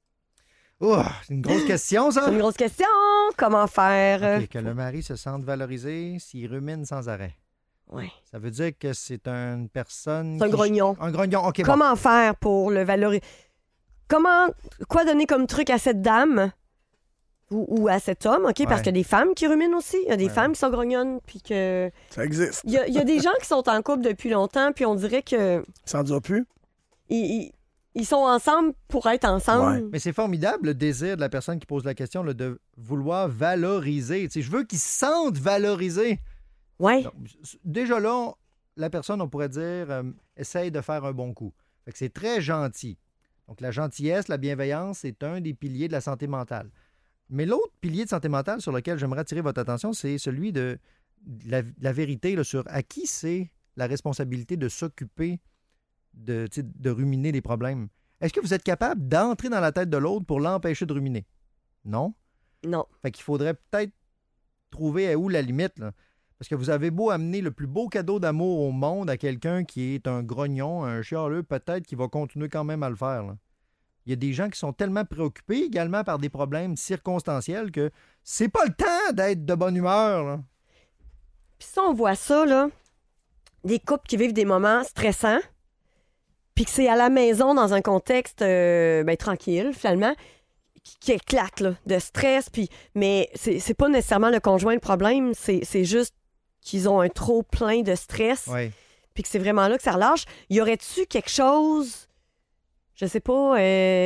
Oh, c'est une grosse question, ça. C'est une grosse question. Comment faire? euh, OK, que le mari se sente valorisé s'il rumine sans arrêt. Ouais. Ça veut dire que c'est une personne... C'est un qui- grognon. Un grognon, OK, bon. Comment faire pour le valoriser? Comment, quoi donner comme truc à cette dame ou, ou à cet homme, OK? Parce Ouais. qu'il y a des femmes qui ruminent aussi. Il y a des Ouais. femmes qui sont grognonnes, puis que... Ça existe. Il y, a, il y a des gens qui sont en couple depuis longtemps, puis on dirait que Ça en dure plus. ils, ils- ils sont ensemble pour être ensemble. Ouais. Mais c'est formidable, le désir de la personne qui pose la question, là, de vouloir valoriser. Tu sais, je veux qu'ils se sentent valorisés. Ouais. Donc, c- déjà là, la personne, on pourrait dire, euh, essaye de faire un bon coup. Fait que c'est très gentil. Donc, la gentillesse, la bienveillance, c'est un des piliers de la santé mentale. Mais l'autre pilier de santé mentale sur lequel j'aimerais attirer votre attention, c'est celui de la, la vérité là, sur à qui c'est la responsabilité de s'occuper de, tu sais, de ruminer les problèmes. Est-ce que vous êtes capable d'entrer dans la tête de l'autre pour l'empêcher de ruminer? Non. Non. Fait qu'il faudrait peut-être trouver à où la limite, là. Parce que vous avez beau amener le plus beau cadeau d'amour au monde à quelqu'un qui est un grognon, un chialeux, peut-être qu'il va continuer quand même à le faire, là. Il y a des gens qui sont tellement préoccupés également par des problèmes circonstanciels que c'est pas le temps d'être de bonne humeur, là. Puis ça, on voit ça, là, des couples qui vivent des moments stressants, puis que c'est à la maison, dans un contexte euh, ben, tranquille, finalement, qui, qui éclate, là, de stress, puis... Mais c'est c'est pas nécessairement le conjoint le problème, c'est c'est juste qu'ils ont un trop plein de stress, Oui. puis que c'est vraiment là que ça relâche. Y aurait-tu quelque chose, je sais pas,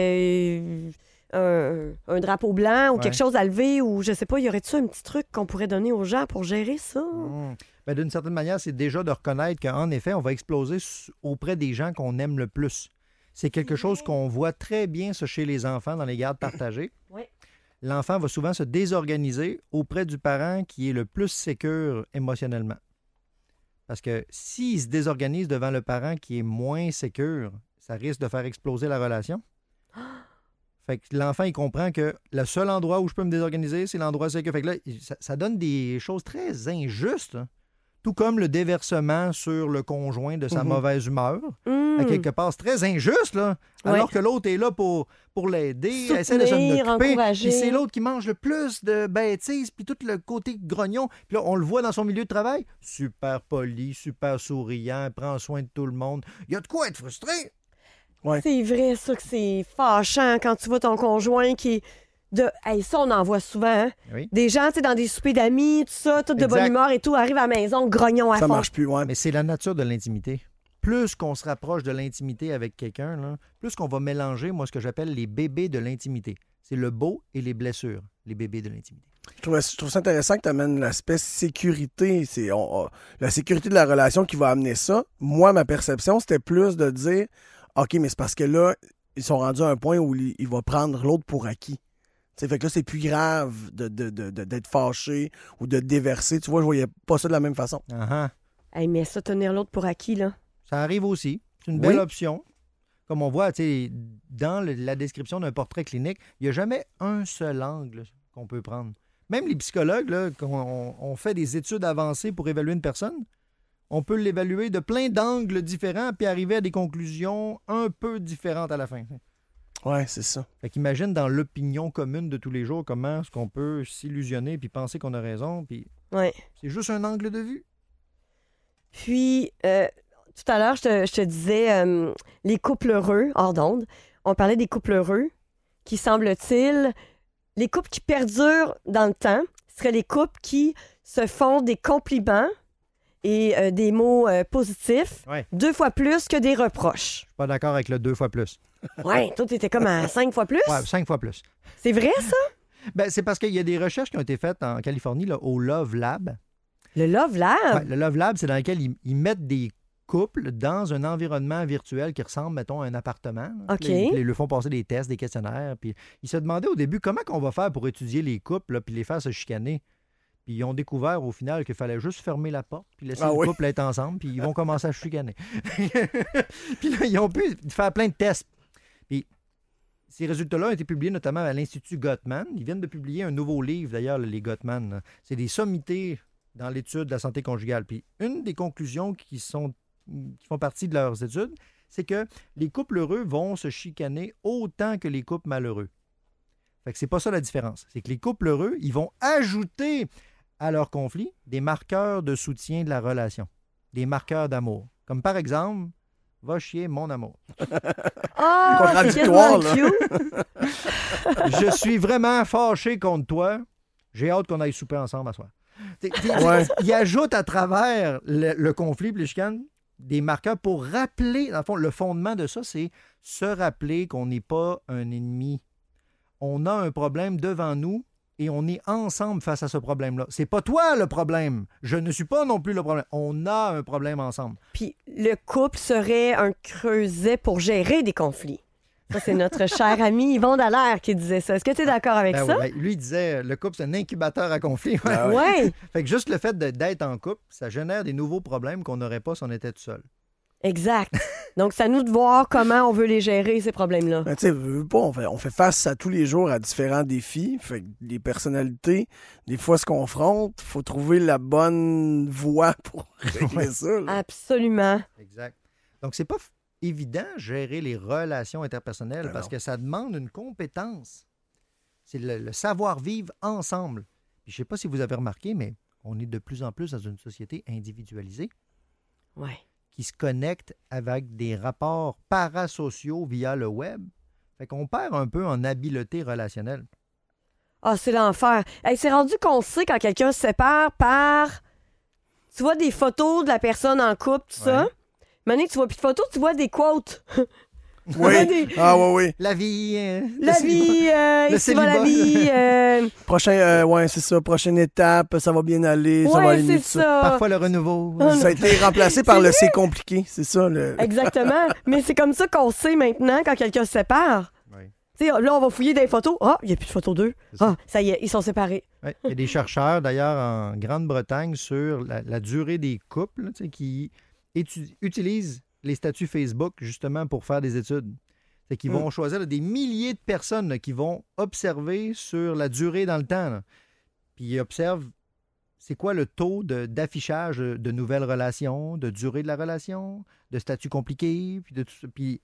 euh, un, un drapeau blanc ou Ouais. quelque chose à lever, ou je sais pas, y aurait-tu un petit truc qu'on pourrait donner aux gens pour gérer ça? Mmh. Ben, d'une certaine manière, c'est déjà de reconnaître qu'en effet, on va exploser s- auprès des gens qu'on aime le plus. C'est quelque chose qu'on voit très bien ça, chez les enfants dans les gardes partagées. Oui. L'enfant va souvent se désorganiser auprès du parent qui est le plus sécure émotionnellement. Parce que s'il se désorganise devant le parent qui est moins sécure, ça risque de faire exploser la relation. Fait que l'enfant, il comprend que le seul endroit où je peux me désorganiser, c'est l'endroit sécure. Fait que là, il- ça, ça donne des choses très injustes, hein. Tout comme le déversement sur le conjoint de sa Mhm. mauvaise humeur. Hmm. À quelque part, c'est très injuste, là. Ouais. Alors que l'autre est là pour, pour l'aider, Soutenir, essaie de s'en occuper. encourager. Puis c'est l'autre qui mange le plus de bêtises, puis tout le côté grognon. Puis là, on le voit dans son milieu de travail. Super poli, super souriant, prend soin de tout le monde. Il y a de quoi être frustré. Ouais. C'est vrai, ça, que c'est fâchant quand tu vois ton conjoint qui est de... Hey, ça, on en voit souvent, hein? Oui. Des gens, tu sais, dans des soupers d'amis, tout ça, tout de Exact. bonne humeur et tout, arrivent à la maison, grognon à Ça fond. marche plus, ouais. Mais c'est la nature de l'intimité. Plus qu'on se rapproche de l'intimité avec quelqu'un, là, plus qu'on va mélanger, moi, ce que j'appelle les bébés de l'intimité. C'est le beau et les blessures, les bébés de l'intimité. Je trouve, je trouve ça intéressant que tu amènes l'aspect sécurité. C'est on- on- la sécurité de la relation qui va amener ça. Moi, ma perception, c'était plus de dire OK, mais c'est parce que là, ils sont rendus à un point où il, il va prendre l'autre pour acquis. T'sais, fait que là, c'est plus grave de, de, de, de- d'être fâché ou de déverser. Tu vois, je voyais pas ça de la même façon. Ah ah. Hey, mais ça, tenir l'autre pour acquis, là. Ça arrive aussi. C'est une belle Oui. option. Comme on voit, tu sais, dans le- la description d'un portrait clinique, il n'y a jamais un seul angle qu'on peut prendre. Même les psychologues, là, quand on, on fait des études avancées pour évaluer une personne, on peut l'évaluer de plein d'angles différents puis arriver à des conclusions un peu différentes à la fin. Ouais, c'est ça. Fait qu'imagine dans l'opinion commune de tous les jours comment est-ce qu'on peut s'illusionner puis penser qu'on a raison, puis Ouais. c'est juste un angle de vue. Puis, euh, tout à l'heure, je te, je te disais, euh, les couples heureux, hors d'onde, on parlait des couples heureux qui, semble-t-il, les couples qui perdurent dans le temps seraient les couples qui se font des compliments et euh, des mots euh, positifs Ouais. deux fois plus que des reproches. Je suis pas d'accord avec le deux fois plus. Ouais, toi, t'étais comme à cinq fois plus. Ouais, cinq fois plus. C'est vrai, ça? Ben, c'est parce qu'il y a des recherches qui ont été faites en Californie là, au Love Lab. Le Love Lab? Ouais, le Love Lab, c'est dans lequel ils, ils mettent des couples dans un environnement virtuel qui ressemble, mettons, à un appartement. OK. Puis ils, ils leur font passer des tests, des questionnaires. Puis ils se demandaient au début comment on va faire pour étudier les couples là, puis les faire se chicaner. Puis ils ont découvert au final qu'il fallait juste fermer la porte puis laisser Ah le oui? couple être ensemble, puis ils vont commencer à se chicaner. Puis là, ils ont pu faire plein de tests. Puis ces résultats-là ont été publiés notamment à l'Institut Gottman. Ils viennent de publier un nouveau livre, d'ailleurs, les Gottman. là. C'est des sommités dans l'étude de la santé conjugale. Puis une des conclusions qui, sont, qui font partie de leurs études, c'est que les couples heureux vont se chicaner autant que les couples malheureux. Fait que c'est pas ça la différence. C'est que les couples heureux, ils vont ajouter à leur conflit des marqueurs de soutien de la relation, des marqueurs d'amour. Comme par exemple, va chier mon amour. Ah, c'est Contradictoire, quasiment là. cute. Je suis vraiment fâché contre toi. J'ai hâte qu'on aille souper ensemble à soir. T'sais, t'sais, Ouais. Il ajoute à travers le, le conflit, puis les chicanes, des marqueurs pour rappeler, dans le fond, le fondement de ça, c'est se rappeler qu'on n'est pas un ennemi. On a un problème devant nous et on est ensemble face à ce problème-là. C'est pas toi le problème. Je ne suis pas non plus le problème. On a un problème ensemble. Puis le couple serait un creuset pour gérer des conflits. Ça, c'est notre cher ami Yvon Dallaire qui disait ça. Est-ce que tu es d'accord avec Ben ça? ouais, ben, lui, il disait, le couple, c'est un incubateur à conflit. Ah ouais. Oui, Fait que juste le fait de- d'être en couple, ça génère des nouveaux problèmes qu'on n'aurait pas si on était tout seul. exact. Donc, c'est à nous de voir comment on veut les gérer, ces problèmes-là. Ben, tu sais, veux, veux pas, on fait, on fait face à tous les jours à différents défis. Fait que les personnalités, des fois, se confrontent. Faut trouver la bonne voie pour régler ça. là. Absolument. Exact. Donc, c'est pas f- évident gérer les relations interpersonnelles Ben parce non. que ça demande une compétence. C'est le, le savoir-vivre ensemble. Puis, je sais pas si vous avez remarqué, mais on est de plus en plus dans une société individualisée Ouais. qui se connecte avec des rapports parasociaux via le web. Fait qu'on perd un peu en habileté relationnelle. Ah, c'est l'enfer. Hey, c'est rendu qu'on sait quand quelqu'un se sépare par... Tu vois des photos de la personne en couple, tout ça. Ouais. Mané, tu vois plus de photos, tu vois des quotes. Oui. Des- Ah, oui, oui. La vie... euh, La le vie, euh, Le ici va la célibat. vie. euh, Prochain, euh, ouais, c'est ça. Prochaine étape, ça va bien aller. ça va ouais, aller mieux, c'est tout ça. Parfois le renouveau. Oh, Ça a été remplacé par le c'est compliqué. C'est ça, le. Exactement. Mais c'est comme ça qu'on sait maintenant quand quelqu'un se sépare. Ouais. Tu sais, là, on va fouiller des photos. Ah, il n'y a plus de photos d'eux. C'est ça. Ah, ça y est, ils sont séparés. Ouais. Il y a des chercheurs, d'ailleurs, en Grande-Bretagne, sur la, la durée des couples là, tu sais, qui étu- utilisent les statuts Facebook justement pour faire des études. C'est qu'ils vont choisir là, des milliers de personnes là, qui vont observer sur la durée dans le temps. là. Puis ils observent c'est quoi le taux de- d'affichage de, de nouvelles relations, de durée de la relation, de statuts compliqués, puis de tout ça. Puis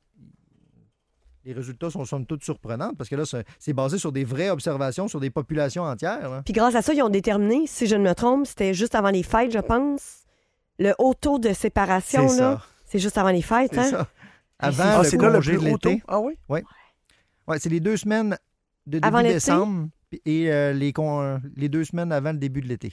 les résultats sont somme toute surprenants parce que là, c'est c'est basé sur des vraies observations sur des populations entières. là. Puis grâce à ça, ils ont déterminé, si je ne me trompe, c'était juste avant les fêtes, je pense, le haut taux de séparation, C'est là. ça. C'est juste avant les fêtes, C'est hein? ça. Ah, Avant Ah, le c'est là le congé plus de haut taux. l'été. Ah oui? Ouais, c'est les deux semaines de Avant début l'été? décembre puis- et euh, les, con- les deux semaines avant le début de l'été.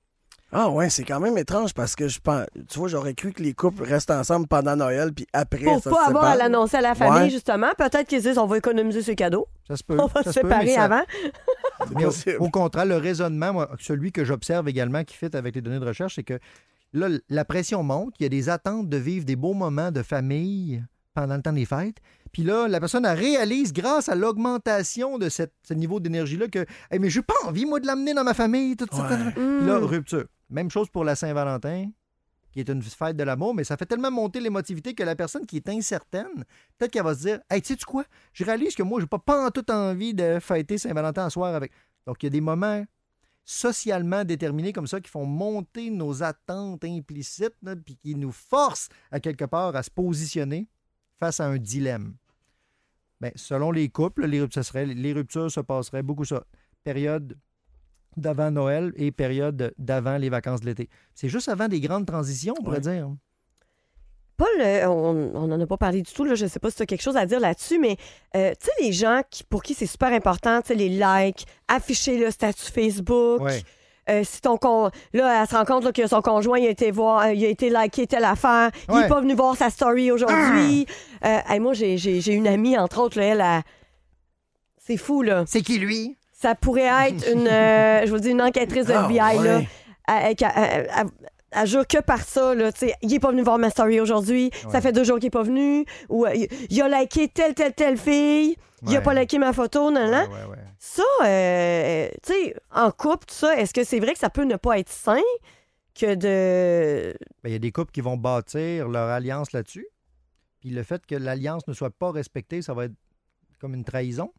Ah ouais, c'est quand même étrange parce que je pense, tu vois, j'aurais cru que les couples restent ensemble pendant Noël puis après Pour ça pas se avoir à sépare. l'annoncer à la famille, Ouais. justement. Peut-être qu'ils disent on va économiser ses cadeaux. Ça se peut. On va ça se se peut, mais séparer ça- avant. mais au, possible. au contraire, le raisonnement, moi, celui que j'observe également qui fit avec les données de recherche, c'est que là, la pression monte, il y a des attentes de vivre des beaux moments de famille pendant le temps des fêtes. Puis là, la personne elle réalise, grâce à l'augmentation de cette- ce niveau d'énergie-là, que hey, mais j'ai pas envie, moi, de l'amener dans ma famille. Tout ça. Ouais. Puis là, Mm. rupture. Même chose pour la Saint-Valentin, qui est une fête de l'amour, mais ça fait tellement monter l'émotivité que la personne qui est incertaine, peut-être qu'elle va se dire hey, tu sais quoi, je réalise que moi, j'ai pas, pas en toute envie de fêter Saint-Valentin en soir avec. Donc, il y a des moments socialement déterminés comme ça qui font monter nos attentes implicites, là, puis qui nous forcent à quelque part à se positionner face à un dilemme. Bien, selon les couples, les ruptures, ça serait- les ruptures se passeraient beaucoup ça. Période d'avant Noël et période d'avant les vacances de l'été. C'est juste avant des grandes transitions, on pourrait Ouais. dire. Paul, euh, on n'en a pas parlé du tout. Là, je ne sais pas si tu as quelque chose à dire là-dessus, mais euh, tu sais, les gens qui, pour qui c'est super important, tu sais, les likes, afficher le statut Facebook. Ouais. Euh, si ton con... Là, elle se rend compte là, que son conjoint il a été voir, euh, il a été liké telle affaire, il Ouais. n'est pas venu voir sa story aujourd'hui. Euh, hey, moi, j'ai, j'ai, j'ai une amie, entre autres, là, elle a... C'est fou, là. C'est qui lui? Ça pourrait être une, euh, je vous dis, une enquêtrice de Ah, F B I, là. ouais. Elle, elle- elle- elle- elle jure que par ça, là, tu sais, il est pas venu voir ma story aujourd'hui, Ouais. ça fait deux jours qu'il est pas venu, ou euh, il- il a liké telle, telle, telle fille, il a Ouais. pas liké ma photo, non, non. Ouais, ouais, ouais. Ça, euh, tu sais, en couple, tout ça, est-ce que c'est vrai que ça peut ne pas être sain que de... Ben, il y a des couples qui vont bâtir leur alliance là-dessus. Puis le fait que l'alliance ne soit pas respectée, ça va être comme une trahison.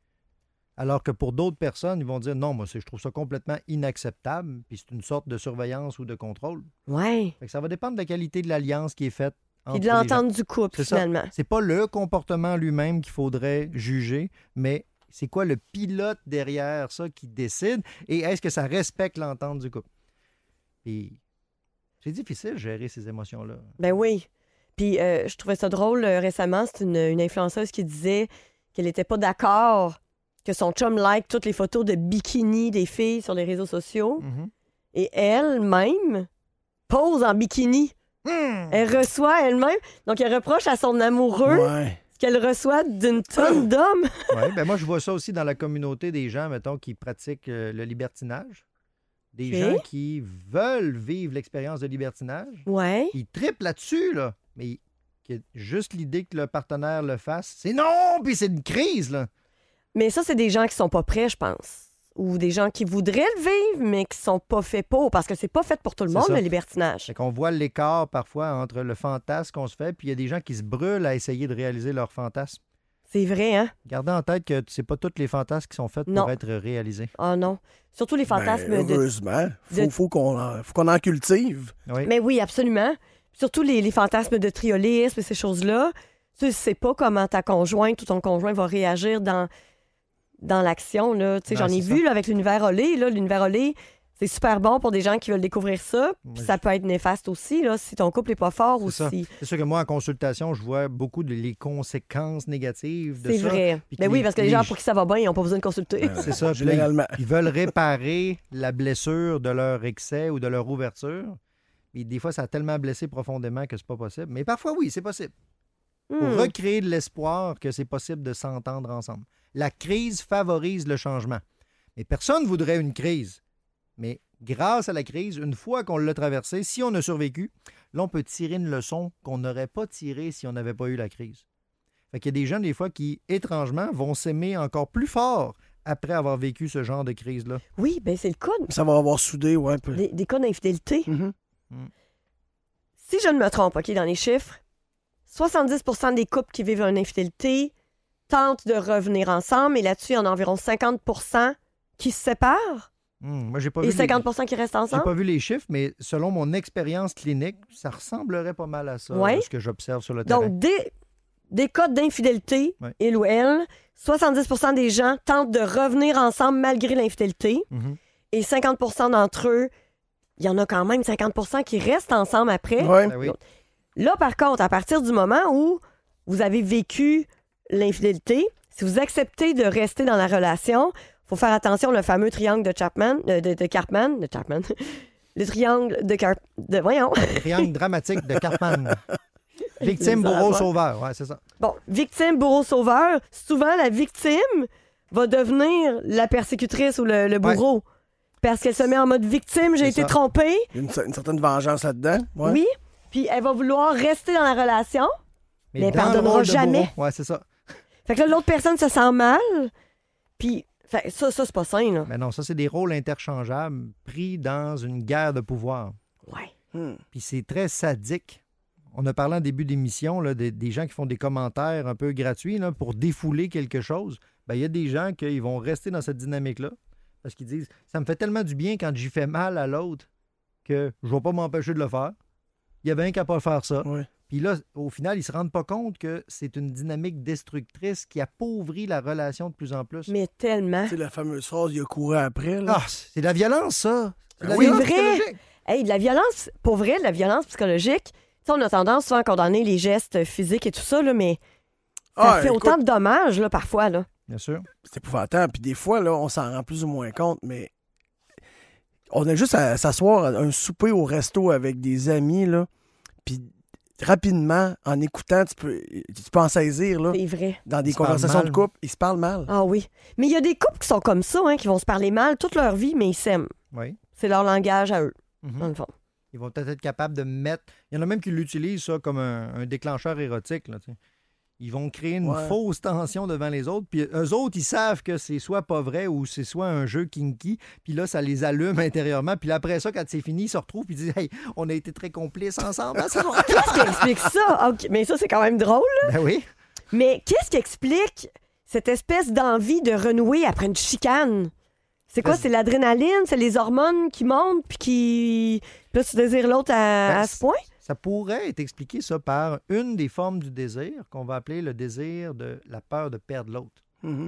Alors que pour d'autres personnes, ils vont dire non, moi, c'est- je trouve ça complètement inacceptable. Puis c'est une sorte de surveillance ou de contrôle. Ouais. Fait que ça va dépendre de la qualité de l'alliance qui est faite. Puis entre de les gens. l'entente du couple, C'est ça. finalement. C'est pas le comportement lui-même qu'il faudrait juger, mais c'est quoi le pilote derrière ça qui décide et est-ce que ça respecte l'entente du couple? Puis c'est difficile de gérer ces émotions-là. Ben oui. Puis euh, je trouvais ça drôle euh, récemment, c'est une, une influenceuse qui disait qu'elle n'était pas d'accord que son chum like toutes les photos de bikini des filles sur les réseaux sociaux. Mhm. Et elle-même pose en bikini. Hmm. Elle reçoit elle-même. Donc, elle reproche à son amoureux Ouais. ce qu'elle reçoit d'une tonne d'hommes. Ouais, ben moi, je vois ça aussi dans la communauté des gens, mettons, qui pratiquent euh, le libertinage. Des Ok. gens qui veulent vivre l'expérience de libertinage. Ouais. Ils trippent là-dessus, là. Mais que juste l'idée que le partenaire le fasse, c'est non, puis c'est une crise, là. Mais ça, c'est des gens qui sont pas prêts, je pense. Ou des gens qui voudraient le vivre, mais qui sont pas faits pour. Parce que c'est pas fait pour tout le C'est monde, ça. le libertinage. Fait qu'on voit l'écart parfois entre le fantasme qu'on se fait, puis il y a des gens qui se brûlent à essayer de réaliser leur fantasme. C'est vrai, hein? Gardez en tête que c'est pas tous les fantasmes qui sont faits Non. pour être réalisés. Oh non. Surtout les fantasmes Ben, de... heureusement. Faut, de- faut qu'on en, faut qu'on en cultive. Oui. Mais oui, absolument. Surtout les, les fantasmes de triolisme et ces choses-là. Tu sais pas comment ta conjointe ou ton conjoint va réagir dans, dans l'action. Là. Tu sais, Non, j'en ai c'est vu là, avec l'univers Olé. Là, l'univers Olé, c'est super bon pour des gens qui veulent découvrir ça. Puis Moi, ça peut être néfaste aussi là, si ton couple n'est pas fort ou C'est ça. si... C'est sûr que moi, en consultation, je vois beaucoup de les conséquences négatives de C'est ça. vrai. puis que Ben oui, les- parce que les les gens, g- pour qui ça va bien, ils n'ont pas besoin de consulter. Ben, C'est ça. Puis là, ils- Généralement. Ils veulent réparer la blessure de leur excès ou de leur ouverture. Mais des fois, ça a tellement blessé profondément que c'est pas possible. Mais parfois, oui, c'est possible. Pour Hmm. recréer de l'espoir que c'est possible de s'entendre ensemble. La crise favorise le changement. Mais personne ne voudrait une crise. Mais grâce à la crise, une fois qu'on l'a traversée, si on a survécu, là, on peut tirer une leçon qu'on n'aurait pas tirée si on n'avait pas eu la crise. Fait qu'il y a des gens, des fois, qui, étrangement, vont s'aimer encore plus fort après avoir vécu ce genre de crise-là. Oui, ben c'est le cas. Ça va avoir soudé, ouais. peu- Des, des cas d'infidélité. Mhm. Si je ne me trompe, OK, dans les chiffres, soixante-dix pour cent des couples qui vivent une infidélité tentent de revenir ensemble, et là-dessus, il y en a environ cinquante pour cent qui se séparent Hum, moi, j'ai pas et vu les- cinquante pour cent qui restent J'ai ensemble. pas vu les chiffres, mais selon mon expérience clinique, ça ressemblerait pas mal à ça, Ouais. là, ce que j'observe sur le terrain. Donc, des, des cas d'infidélité, Ouais. il ou elle, soixante-dix pour cent des gens tentent de revenir ensemble malgré l'infidélité, Mhm. et cinquante pour cent d'entre eux, il y en a quand même cinquante pour cent qui restent ensemble après. Ouais. Ben oui. Là, par contre, à partir du moment où vous avez vécu l'infidélité, si vous acceptez de rester dans la relation, il faut faire attention, le fameux triangle de Chapman, de, de, de Cartman, de Chapman, le triangle de Car... de voyons. Triangle dramatique de Cartman. Victime, C'est ça, bourreau, ouais. sauveur. Ouais, c'est ça. Bon, victime, bourreau, sauveur, souvent la victime va devenir la persécutrice ou le, le bourreau. Parce qu'elle se met en mode victime, j'ai C'est été ça. trompée. Il y a une, cer- une certaine vengeance là-dedans. Ouais. Oui. Puis elle va vouloir rester dans la relation. Mais elle dans le pardonnera rôle de jamais. bourreau, ouais, c'est ça. Fait que là, l'autre personne se sent mal. Puis fait, ça, ça c'est pas sain, là. Mais non, ça, c'est des rôles interchangeables pris dans une guerre de pouvoir. Ouais. Hmm. Puis c'est très sadique. On a parlé en début d'émission là, des, des gens qui font des commentaires un peu gratuits là, pour défouler quelque chose. Ben, il y a des gens qui vont rester dans cette dynamique-là parce qu'ils disent « ça me fait tellement du bien quand j'y fais mal à l'autre que je ne vais pas m'empêcher de le faire. Il y avait un qui n'a pas à faire ça. Ouais. Puis là, au final, ils ne se rendent pas compte que c'est une dynamique destructrice qui appauvrit la relation de plus en plus. Mais tellement. Tu sais, la fameuse phrase, il a couru après. Là. Ah, c'est de la violence, ça! C'est de la Oui, violence vrai. psychologique. Hey, de la violence, pour vrai, de la violence psychologique. Tu sais, on a tendance souvent à condamner les gestes physiques et tout ça, là, mais ça Ah, fait écoute, autant de dommages, là, parfois, là. Bien sûr. c'est épouvantable. Puis des fois, là, on s'en rend plus ou moins compte, mais on a juste à s'asseoir à un souper au resto avec des amis, là. Puis rapidement, en écoutant, tu peux, tu peux en saisir, là. C'est vrai. Dans des Ils se parlent conversations mal. de couple, ils se parlent mal. Ah oui. Mais il y a des couples qui sont comme ça, hein, qui vont se parler mal toute leur vie, mais ils s'aiment. Oui. C'est leur langage à eux, Mhm. dans le fond. Ils vont peut-être être capables de mettre... Il y en a même qui l'utilisent, ça, comme un, un déclencheur érotique. Là, tu sais. Ils vont créer une Ouais. fausse tension devant les autres. Puis eux autres, ils savent que c'est soit pas vrai ou c'est soit un jeu kinky. Puis là, ça les allume intérieurement. Puis là, après ça, quand c'est fini, ils se retrouvent puis ils disent « Hey, on a été très complices ensemble. Hein, ça va? Qu'est-ce qui explique ça? OK, mais ça, c'est quand même drôle. » Ben oui. Mais qu'est-ce qui explique cette espèce d'envie de renouer après une chicane? C'est quoi? Parce- C'est l'adrénaline? C'est les hormones qui montent puis qui... Puis là, tu désires l'autre à, Ben, à ce point? Ça pourrait être expliqué, ça, par une des formes du désir qu'on va appeler le désir de la peur de perdre l'autre. Mhm.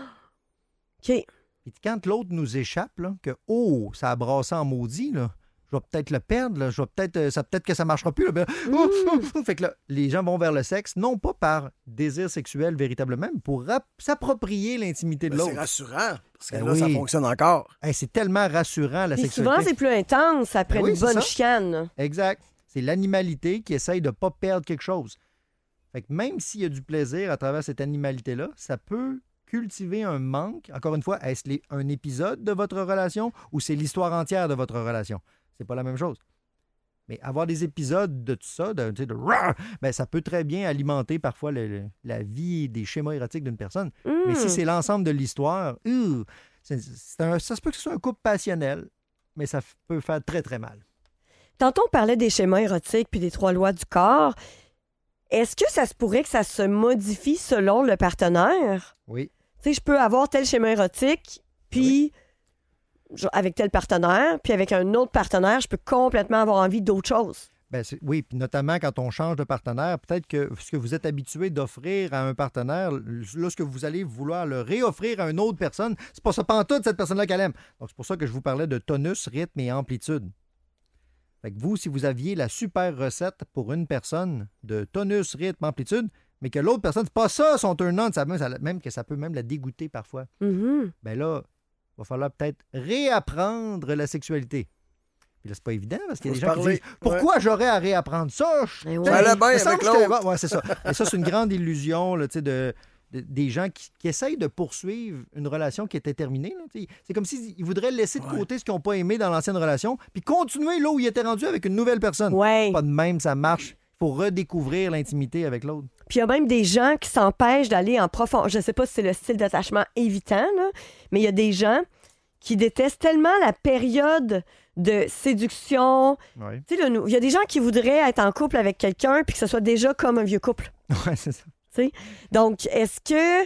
OK. Puis quand l'autre nous échappe, là, que oh, ça a brassé en maudit, là, je vais peut-être le perdre, là, je vais peut-être, euh, ça peut-être que ça marchera plus. Là, ben, ouf, ouf, ouf. Fait que là, les gens vont vers le sexe, non pas par désir sexuel véritablement, mais pour rap- s'approprier l'intimité de Ben, l'autre. c'est rassurant, parce que Ben là, ça oui. fonctionne encore. Hey, c'est tellement rassurant, la Puis sexualité. souvent, c'est plus intense après Ben oui, une c'est bonne ça. chicane. Exact. C'est l'animalité qui essaye de ne pas perdre quelque chose. Fait que même s'il y a du plaisir à travers cette animalité-là, ça peut cultiver un manque. Encore une fois, est-ce les- un épisode de votre relation ou c'est l'histoire entière de votre relation? C'est pas la même chose. Mais avoir des épisodes de tout ça, de, tu sais, de rah, ben, ça peut très bien alimenter parfois le- le- la vie des schémas érotiques d'une personne. Mais Hmm. si c'est l'ensemble de l'histoire, ouh, c'est- c'est un- ça se peut que ce soit un couple passionnel, mais ça f- peut faire très, très mal. Tantôt, on parlait des schémas érotiques puis des trois lois du corps. Est-ce que ça se pourrait que ça se modifie selon le partenaire? Oui. Tu sais, je peux avoir tel schéma érotique, puis genre, avec tel partenaire, puis avec un autre partenaire, je peux complètement avoir envie d'autre chose. Ben, c'est- oui, puis notamment quand on change de partenaire, peut-être que ce que vous êtes habitué d'offrir à un partenaire, lorsque vous allez vouloir le réoffrir à une autre personne, c'est pas ça pantoute, cette personne-là qu'elle aime. Donc, c'est pour ça que je vous parlais de tonus, rythme et amplitude. Fait que vous, si vous aviez la super recette pour une personne de tonus, rythme, amplitude, mais que l'autre personne, c'est pas ça son turn-on, ça, ça- même que ça peut même la dégoûter parfois, Mhm. ben là, il va falloir peut-être réapprendre la sexualité. Puis là, c'est pas évident parce qu'il y a Faut des se gens qui parler. disent pourquoi j'aurais à réapprendre ça? Je- Ben ouais. T'sais, Ça allait il me bien semble avec que j'étais l'autre. bon. Ouais, c'est ça. Et ça, c'est une grande illusion là, tu sais, de, de- des gens qui, qui essayent de poursuivre une relation qui était terminée. Là, tu sais. C'est comme s'ils voudraient laisser de Ouais. côté ce qu'ils n'ont pas aimé dans l'ancienne relation, puis continuer là où ils étaient rendus avec une nouvelle personne. Ouais. Pas de même, ça marche. Il faut redécouvrir l'intimité avec l'autre. Puis il y a même des gens qui s'empêchent d'aller en profond. Je sais pas si c'est le style d'attachement évitant, là, mais il y a des gens qui détestent tellement la période de séduction. Ouais. Tu sais, là, nous- il y a des gens qui voudraient être en couple avec quelqu'un puis que ce soit déjà comme un vieux couple. Ouais, c'est ça. Donc, est-ce que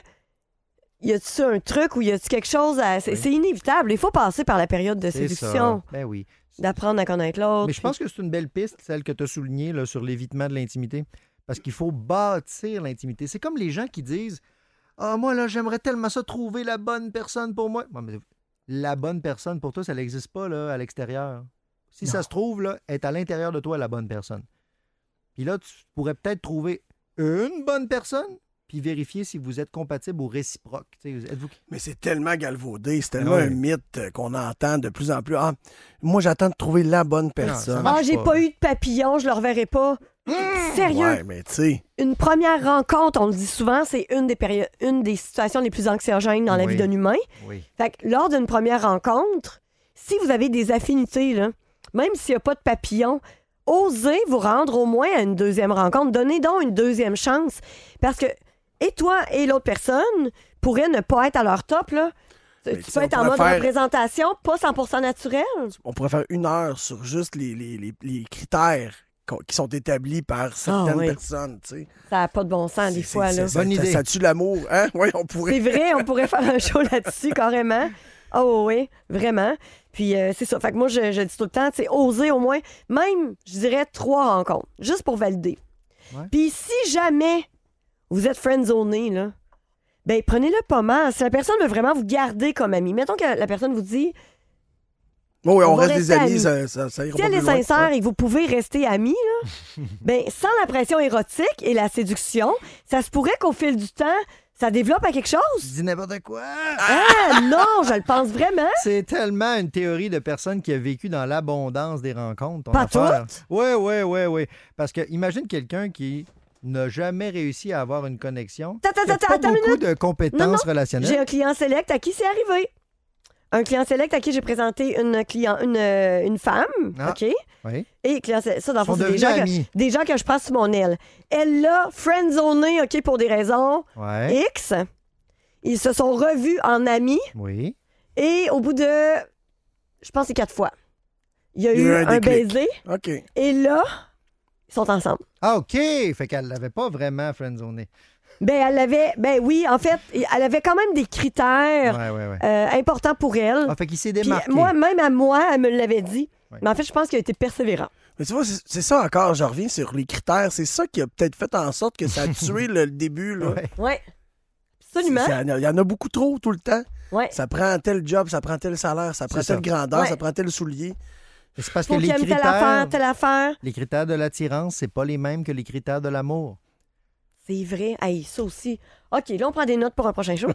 y a-tu un truc ou y a-tu quelque chose à... C'est Oui. c'est inévitable. Il faut passer par la période de C'est séduction, ça. Ben oui. d'apprendre à connaître l'autre. Mais je pense que c'est une belle piste, celle que tu as soulignée là, sur l'évitement de l'intimité. Parce qu'il faut bâtir l'intimité. C'est comme les gens qui disent Ah, moi, là, j'aimerais tellement ça trouver la bonne personne pour moi. Ouais, mais la bonne personne pour toi, ça n'existe pas là, à l'extérieur. Si ça se trouve, là, est à l'intérieur de toi la bonne personne. Puis là, tu pourrais peut-être trouver une bonne personne, puis vérifier si vous êtes compatible ou réciproque. Tu sais, êtes-vous... Mais c'est tellement galvaudé, c'est tellement Ouais. un mythe euh, qu'on entend de plus en plus. Ah, moi, j'attends de trouver la bonne ça personne. marche. Ah, j'ai pas. pas eu de papillon, je le reverrai pas. Sérieux? Ouais, mais tu sais, Une première rencontre, on le dit souvent, c'est une des périodes, une des situations les plus anxiogènes dans la Oui. vie d'un humain. Oui. Fait que lors d'une première rencontre, si vous avez des affinités, là, même s'il n'y a pas de papillon, osez vous rendre au moins à une deuxième rencontre. Donnez donc une deuxième chance. Parce que, et toi et l'autre personne pourraient ne pas être à leur top, là. Tu Mais tu tu sais, peux on être en mode pourrait faire- représentation, pas cent pour cent naturel. on pourrait faire une heure sur juste les, les, les, les critères qu'on- qui sont établis par certaines Ah, oui. personnes, tu sais. Ça n'a pas de bon sens, des C'est- fois, c'est- là. Ça, Bonne ça- idée. ça tue l'amour, hein? Oui, on pourrait. C'est vrai, on pourrait faire un show là-dessus, carrément. Oh oui, vraiment. Puis euh, c'est ça. Fait que moi, je, je dis tout le temps, c'est oser au moins, même, je dirais, trois rencontres, juste pour valider. Ouais. Puis si jamais vous êtes friendzoné, là, ben prenez-le pas mal. Si la personne veut vraiment vous garder comme ami, mettons que la personne vous dit Oh, oui, on, On va reste des rester amis, amis. ça, ça, ça ira Si pas elle est plus loin. sincère Ouais. et que vous pouvez rester amis, là, ben, sans la pression érotique et la séduction, ça se pourrait qu'au fil du temps, ça développe à quelque Tu chose. dis n'importe quoi. Ah non, je le pense vraiment. C'est tellement une théorie de personne qui a vécu dans l'abondance des rencontres. ton Pas affaire. Oui, oui, oui, oui. Parce que imagine quelqu'un qui n'a jamais réussi à avoir une connexion. Attends, qui a attends, pas attends une beaucoup minute. de compétences Non, non. relationnelles. J'ai un client select à qui c'est arrivé. Un client select à qui j'ai présenté une client, une, euh, une femme, Ah. OK? Oui. Et client select, ça, dans le Ils sont fond, c'est des devenus gens, que, amis. des gens que je passe sur mon aile. Elle l'a friendzoné, OK, pour des raisons Ouais. X. Ils se sont revus en amis Oui. et au bout de, je pense, c'est quatre fois. Il y a Il y a eu eu un un déclic. baiser OK. et là, ils sont ensemble. Ah, OK. Fait qu'elle l'avait pas vraiment friendzoné. Ben, elle avait, ben oui, en fait, elle avait quand même des critères Ouais, ouais, ouais. euh, importants pour elle. Ah, fait qu'il s'est Puis démarqué. moi, même à moi, elle me l'avait dit. Ouais. Mais en fait, je pense qu'il a été persévérant. Mais tu vois, c'est c'est ça encore, je reviens sur les critères. C'est ça qui a peut-être fait en sorte que ça a tué le, le début. Là. Ouais. Ouais. Absolument. Ça- Il y en a beaucoup trop tout le temps. Ouais. Ça prend tel job, ça prend tel salaire, ça prend C'est telle ça. grandeur, Ouais. ça prend tel soulier. C'est parce Faut que qu'il les aime telle affaire, critères, telle affaire. les critères de l'attirance, c'est pas les mêmes que les critères de l'amour. C'est vrai. Hey, ça aussi. OK, là, on prend des notes pour un prochain show.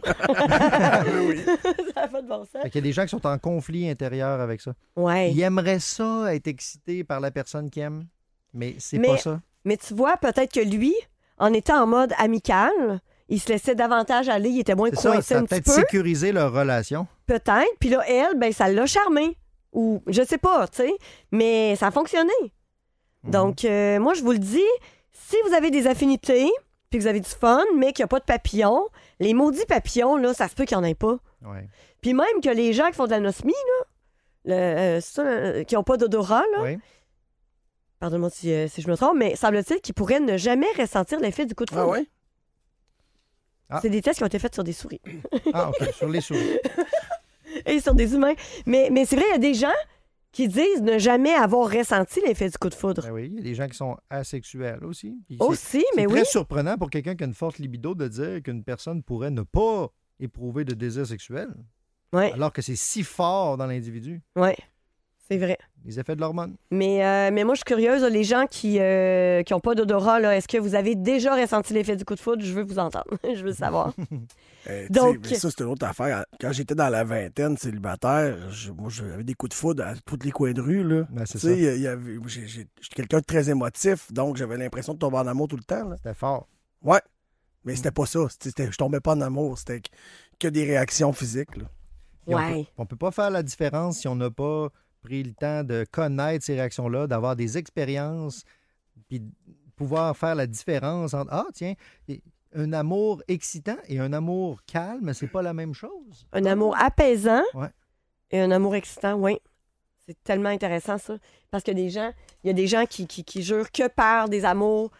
oui. Ça a pas de bon sens. Fait qu'il y a des gens qui sont en conflit intérieur avec ça. Ouais. Ils aimeraient ça, être excités par la personne qu'ils aiment, mais c'est Mais- pas ça. Mais tu vois, peut-être que lui, en étant en mode amical, il se laissait davantage aller, il était moins C'est ça, coincé ça a un petit peut-être peu. sécurisé leur relation. Peut-être. Puis là, elle, ben, ça l'a charmé. Ou, je sais pas, tu sais. Mais ça a fonctionné. Mhm. Donc, euh, moi, je vous le dis, si vous avez des affinités, puis que vous avez du fun, mais qu'il n'y a pas de papillons, les maudits papillons, là, ça se peut qu'il n'y en ait pas. Ouais. Puis même que les gens qui font de l'anosmie, là, le, euh, ça, euh, qui n'ont pas d'odorat, là, Oui. pardonne-moi si, euh, si je me trompe, mais semble-t-il qu'ils pourraient ne jamais ressentir l'effet du coup de foudre. Ah ouais? Ah. C'est des tests qui ont été faits sur des souris Ah, OK, sur les souris. et sur des humains. Mais, mais c'est vrai, il y a des gens qui disent ne jamais avoir ressenti l'effet du coup de foudre. Ben oui, il y a des gens qui sont asexuels aussi. Puis c'est- Aussi, c'est mais très oui. surprenant pour quelqu'un qui a une forte libido de dire qu'une personne pourrait ne pas éprouver de désir sexuel, Oui, alors que c'est si fort dans l'individu. ouais, c'est vrai. Les effets de l'hormone. Mais, euh, mais moi, je suis curieuse, là, les gens qui n'ont pas d'odorat, là, est-ce que vous avez déjà ressenti l'effet du coup de foudre? Je veux vous entendre. Je veux savoir. Euh, tu Donc- sais, mais ça, c'est une autre affaire. Quand j'étais dans la vingtaine célibataire, je- moi, j'avais des coups de foudre à tous les coins de rue. Là. Ben, c'est Tu sais, il y avait- j'ai- j'ai- J'étais quelqu'un de très émotif, donc j'avais l'impression de tomber en amour tout le temps. Là. C'était fort. Ouais. Mais c'était pas ça. C'était- je tombais pas en amour. C'était que- que des réactions physiques. Là. Puis Ouais. On peut, on peut pas faire la différence si on n'a pas pris le temps de connaître ces réactions-là, d'avoir des expériences, puis de pouvoir faire la différence entre ah tiens, et- un amour excitant et un amour calme, c'est pas la même chose. Un amour apaisant Ouais. et un amour excitant, oui. C'est tellement intéressant, ça. Parce que des gens, il y a des gens qui, qui, qui jurent que par des amours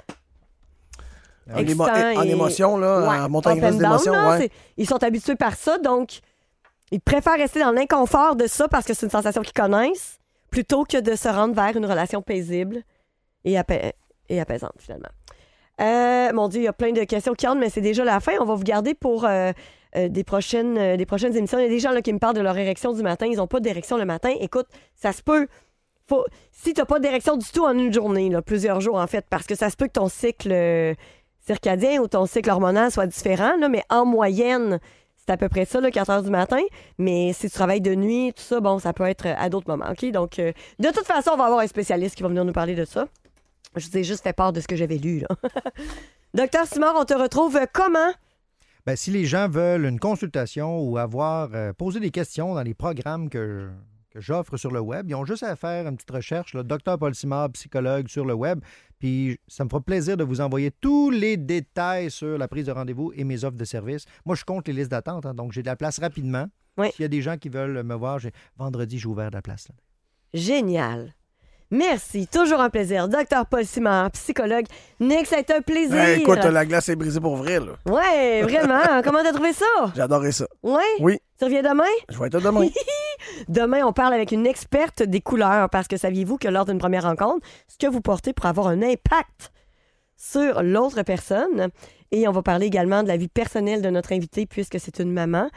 En, émo- excitants en et- émotion, là, Ouais, en montagne up and russe down, d'émotion. là, Ouais. c'est- ils sont habitués par ça, donc ils préfèrent rester dans l'inconfort de ça parce que c'est une sensation qu'ils connaissent, plutôt que de se rendre vers une relation paisible et, apa- et apaisante, finalement. Euh, mon Dieu, il y a plein de questions qui entrent, mais c'est déjà la fin. On va vous garder pour euh, euh, des, prochaines, euh, des prochaines émissions. Il y a des gens là, qui me parlent de leur érection du matin. Ils n'ont pas d'érection le matin. Écoute, ça se peut. Faut... Si tu n'as pas d'érection du tout en une journée, là, plusieurs jours en fait, parce que ça se peut que ton cycle euh, circadien ou ton cycle hormonal soit différent, là, mais en moyenne, c'est à peu près ça, là, quatre heures du matin. Mais si tu travailles de nuit, tout ça, bon, ça peut être à d'autres moments. OK? Donc, euh, de toute façon, on va avoir un spécialiste qui va venir nous parler de ça. Je vous ai juste fait part de ce que j'avais lu, là. Docteur Simard, on te retrouve comment? Ben, si les gens veulent une consultation ou avoir euh, posé des questions dans les programmes que, que j'offre sur le web, ils ont juste à faire une petite recherche, là, Docteur Paul Simard, psychologue sur le web. Puis ça me fera plaisir de vous envoyer tous les détails sur la prise de rendez-vous et mes offres de services. Moi, je compte les listes d'attente, hein, donc j'ai de la place rapidement. Oui. S'il y a des gens qui veulent me voir, j'ai... vendredi, j'ai ouvert de la place. Là. Génial. Merci. Toujours un plaisir. Docteur Paul Simard, psychologue. Nick, ça a été un plaisir. Ben, écoute, la glace est brisée pour vrai. Là. Ouais, vraiment. Comment t'as trouvé ça? J'ai adoré ça. Ouais? Oui, Tu reviens demain? je vais être là demain. Demain, on parle avec une experte des couleurs parce que saviez-vous que lors d'une première rencontre, ce que vous portez pourrait avoir un impact sur l'autre personne. Et on va parler également de la vie personnelle de notre invité puisque c'est une maman.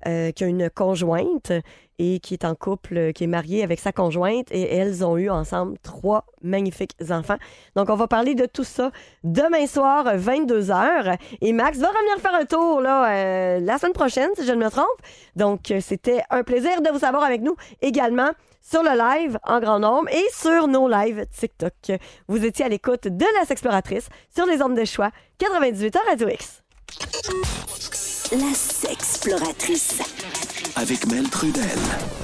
euh, qui a une conjointe et qui est en couple, qui est mariée avec sa conjointe. Et elles ont eu ensemble trois magnifiques enfants. Donc, on va parler de tout ça demain soir, vingt-deux heures. Et Max va revenir faire un tour là, euh, la semaine prochaine, si je ne me trompe. Donc, c'était un plaisir de vous avoir avec nous également sur le live en grand nombre et sur nos lives TikTok. Vous étiez à l'écoute de La Sexploratrice sur les ondes de choix quatre-vingt-dix-huit à Radio X. La Sexploratrice. Avec Mel Trudel.